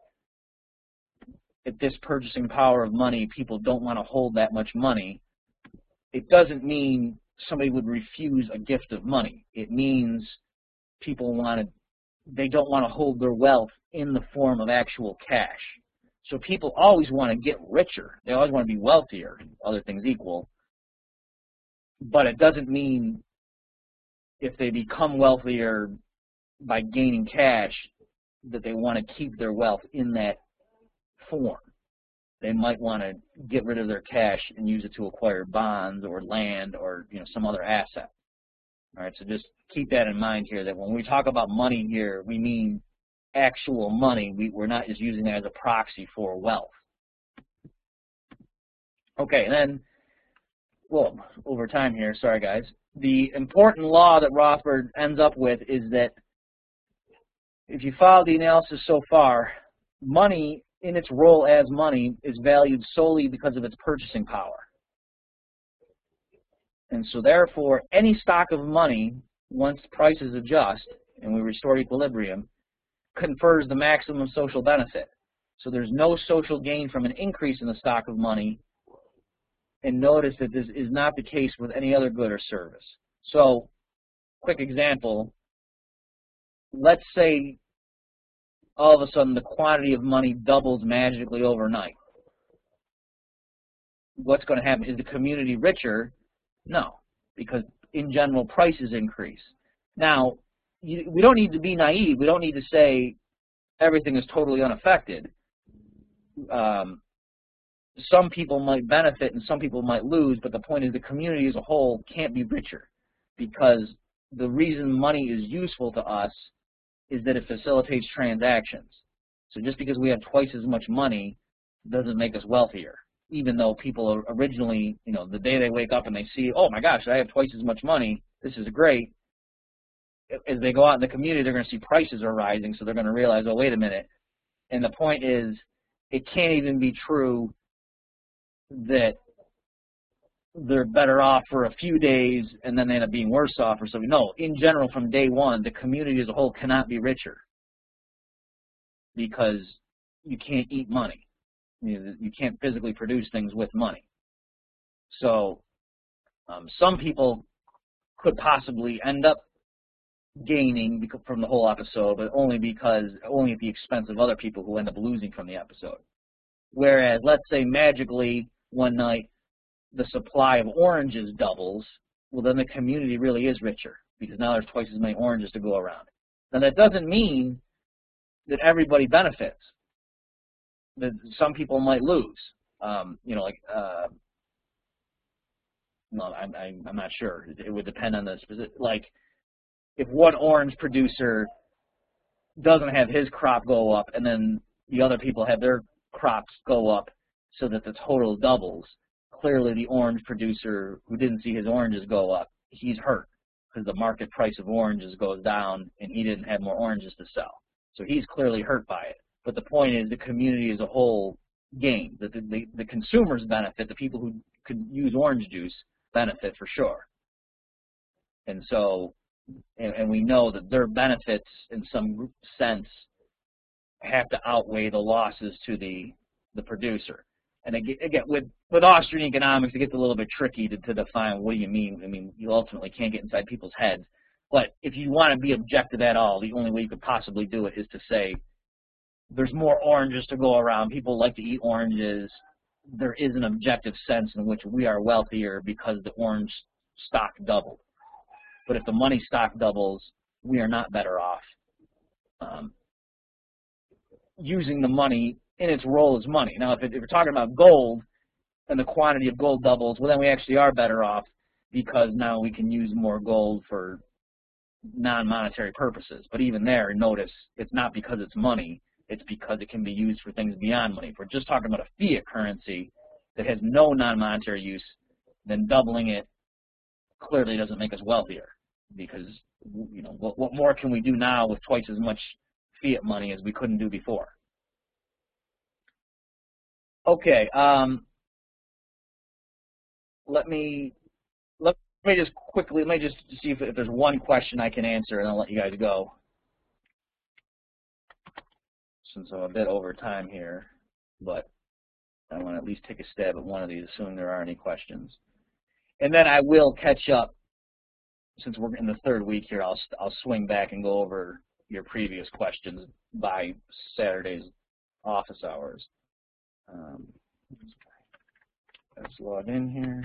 at this purchasing power of money, people don't want to hold that much money, it doesn't mean somebody would refuse a gift of money. It means people want to, they don't want to hold their wealth in the form of actual cash. So people always want to get richer. They always want to be wealthier, other things equal. But it doesn't mean if they become wealthier by gaining cash that they want to keep their wealth in that form. They might want to get rid of their cash and use it to acquire bonds or land or, you know, some other asset. All right, so just keep that in mind here, that when we talk about money here, we mean actual money. We, we're not just using that as a proxy for wealth. Okay, and then, well, over time here, sorry guys, the important law that Rothbard ends up with is that if you follow the analysis so far, money in its role as money is valued solely because of its purchasing power. And so therefore, any stock of money, once prices adjust and we restore equilibrium, confers the maximum social benefit. So there's no social gain from an increase in the stock of money. And notice that this is not the case with any other good or service. So, quick example, let's say all of a sudden the quantity of money doubles magically overnight. What's going to happen? Is the community richer? No, because in general prices increase. Now, you, we don't need to be naive. We don't need to say everything is totally unaffected. Um, some people might benefit and some people might lose, but the point is the community as a whole can't be richer, because the reason money is useful to us is that it facilitates transactions. So just because we have twice as much money doesn't make us wealthier, even though people are originally, you know, the day they wake up and they see, oh my gosh, I have twice as much money, this is great. As they go out in the community, they're going to see prices are rising, so they're going to realize, oh, wait a minute. And the point is, it can't even be true that they're better off for a few days and then they end up being worse off or something. No, in general, from day one, the community as a whole cannot be richer because you can't eat money. You know, you can't physically produce things with money. So um, some people could possibly end up gaining from the whole episode, but only because, only at the expense of other people who end up losing from the episode. Whereas, let's say magically one night the supply of oranges doubles, well then the community really is richer because now there's twice as many oranges to go around. Now that doesn't mean that everybody benefits. That some people might lose. Um, you know, like, uh, no, I'm, I'm not sure. It would depend on the specific, like, if one orange producer doesn't have his crop go up and then the other people have their crops go up so that the total doubles, clearly the orange producer who didn't see his oranges go up, he's hurt because the market price of oranges goes down and he didn't have more oranges to sell. So he's clearly hurt by it. But the point is the community as a whole gain. The, the, the consumers benefit, the people who could use orange juice benefit for sure. And so, and, and we know that their benefits in some sense have to outweigh the losses to the, the producer. And again, with, with Austrian economics, it gets a little bit tricky to, to define what do you mean. I mean, you ultimately can't get inside people's heads. But if you want to be objective at all, the only way you could possibly do it is to say there's more oranges to go around. People like to eat oranges. There is an objective sense in which we are wealthier because the orange stock doubled. But if the money stock doubles, we are not better off um, using the money in its role as money. Now, if, it, if we're talking about gold and the quantity of gold doubles, well, then we actually are better off because now we can use more gold for non-monetary purposes. But even there, notice it's not because it's money. It's because it can be used for things beyond money. If we're just talking about a fiat currency that has no non-monetary use, then doubling it clearly doesn't make us wealthier because, you know, what, what more can we do now with twice as much fiat money as we couldn't do before? Okay, um, let me let me just quickly let me just see if, if there's one question I can answer, and I'll let you guys go. Since I'm a bit over time here, but I want to at least take a stab at one of these, assuming there are any questions. And then I will catch up, since we're in the third week here, I'll, I'll swing back and go over your previous questions by Saturday's office hours. Um, let's log in here.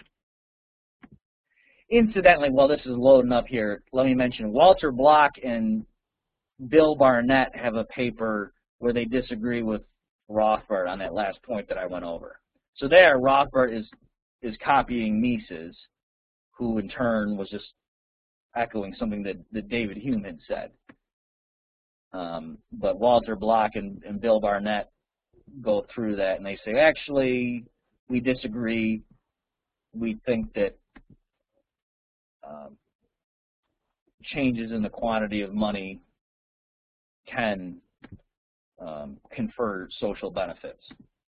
Incidentally, while this is loading up here, let me mention Walter Block and Bill Barnett have a paper where they disagree with Rothbard on that last point that I went over. So there, Rothbard is is copying Mises, who in turn was just echoing something that, that David Hume had said. Um, but Walter Block and, and Bill Barnett go through that, and they say, actually, we disagree. We think that um, changes in the quantity of money can um, confer social benefits.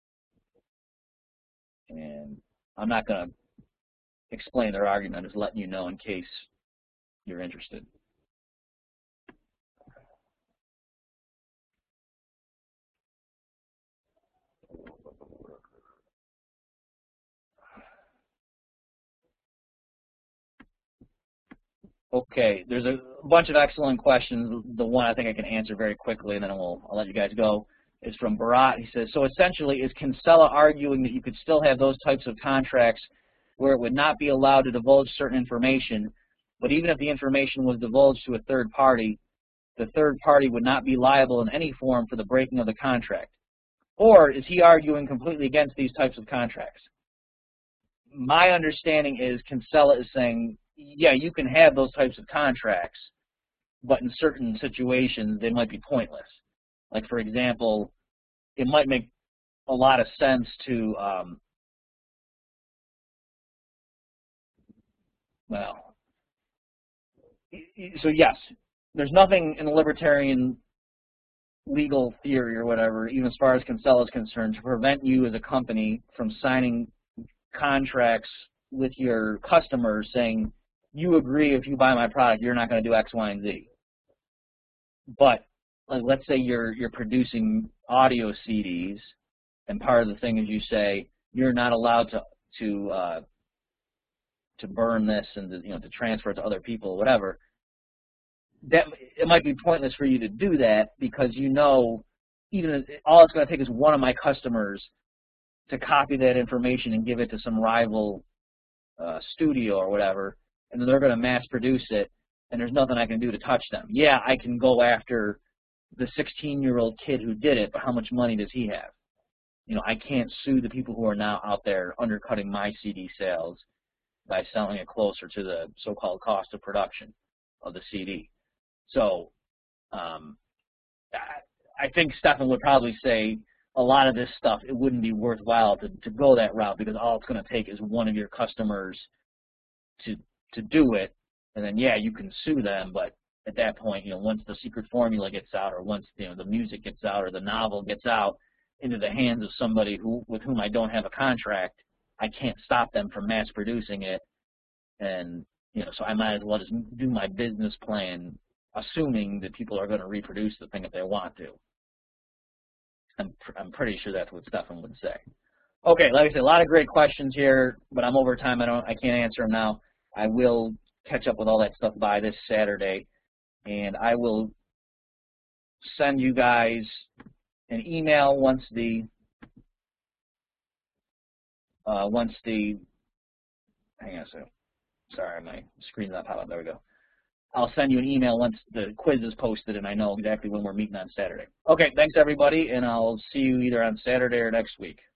And I'm not going to explain their argument, I'm just letting you know in case you're interested. Okay, there's a bunch of excellent questions. The one I think I can answer very quickly, and then we'll, I'll let you guys go, is from Barat. He says, so essentially, is Kinsella arguing that you could still have those types of contracts where it would not be allowed to divulge certain information, but even if the information was divulged to a third party, the third party would not be liable in any form for the breaking of the contract? Or is he arguing completely against these types of contracts? My understanding is Kinsella is saying, yeah, you can have those types of contracts, but in certain situations they might be pointless. Like, for example, it might make a lot of sense to, um, well, so yes, there's nothing in the libertarian legal theory or whatever, even as far as Kinsella is concerned, to prevent you as a company from signing contracts with your customers saying, you agree if you buy my product, you're not going to do X, Y, and Z. But like, let's say you're you're producing audio C Ds, and part of the thing is you say you're not allowed to to uh, to burn this and to, you know, to transfer it to other people, or whatever. That it might be pointless for you to do that because you know, even all it's going to take is one of my customers to copy that information and give it to some rival uh, studio or whatever, and then they're going to mass produce it, and there's nothing I can do to touch them. Yeah, I can go after the sixteen-year-old kid who did it, but how much money does he have? You know, I can't sue the people who are now out there undercutting my C D sales by selling it closer to the so-called cost of production of the C D. So um, I, I think Stefan would probably say a lot of this stuff, it wouldn't be worthwhile to, to go that route because all it's going to take is one of your customers to to do it, and then, yeah, you can sue them, but at that point, you know, once the secret formula gets out or once, you know, the music gets out or the novel gets out, into the hands of somebody who with whom I don't have a contract, I can't stop them from mass producing it. And, you know, so I might as well just do my business plan assuming that people are going to reproduce the thing if they want to. I'm, pr I'm pretty sure that's what Stefan would say. Okay, like I said, a lot of great questions here, but I'm over time. I don't, I can't answer them now. I will catch up with all that stuff by this Saturday, and I will send you guys an email once the uh, once the hang on a second. Sorry, my screen's not popping up. There we go. I'll send you an email once the quiz is posted and I know exactly when we're meeting on Saturday. Okay, thanks everybody, and I'll see you either on Saturday or next week.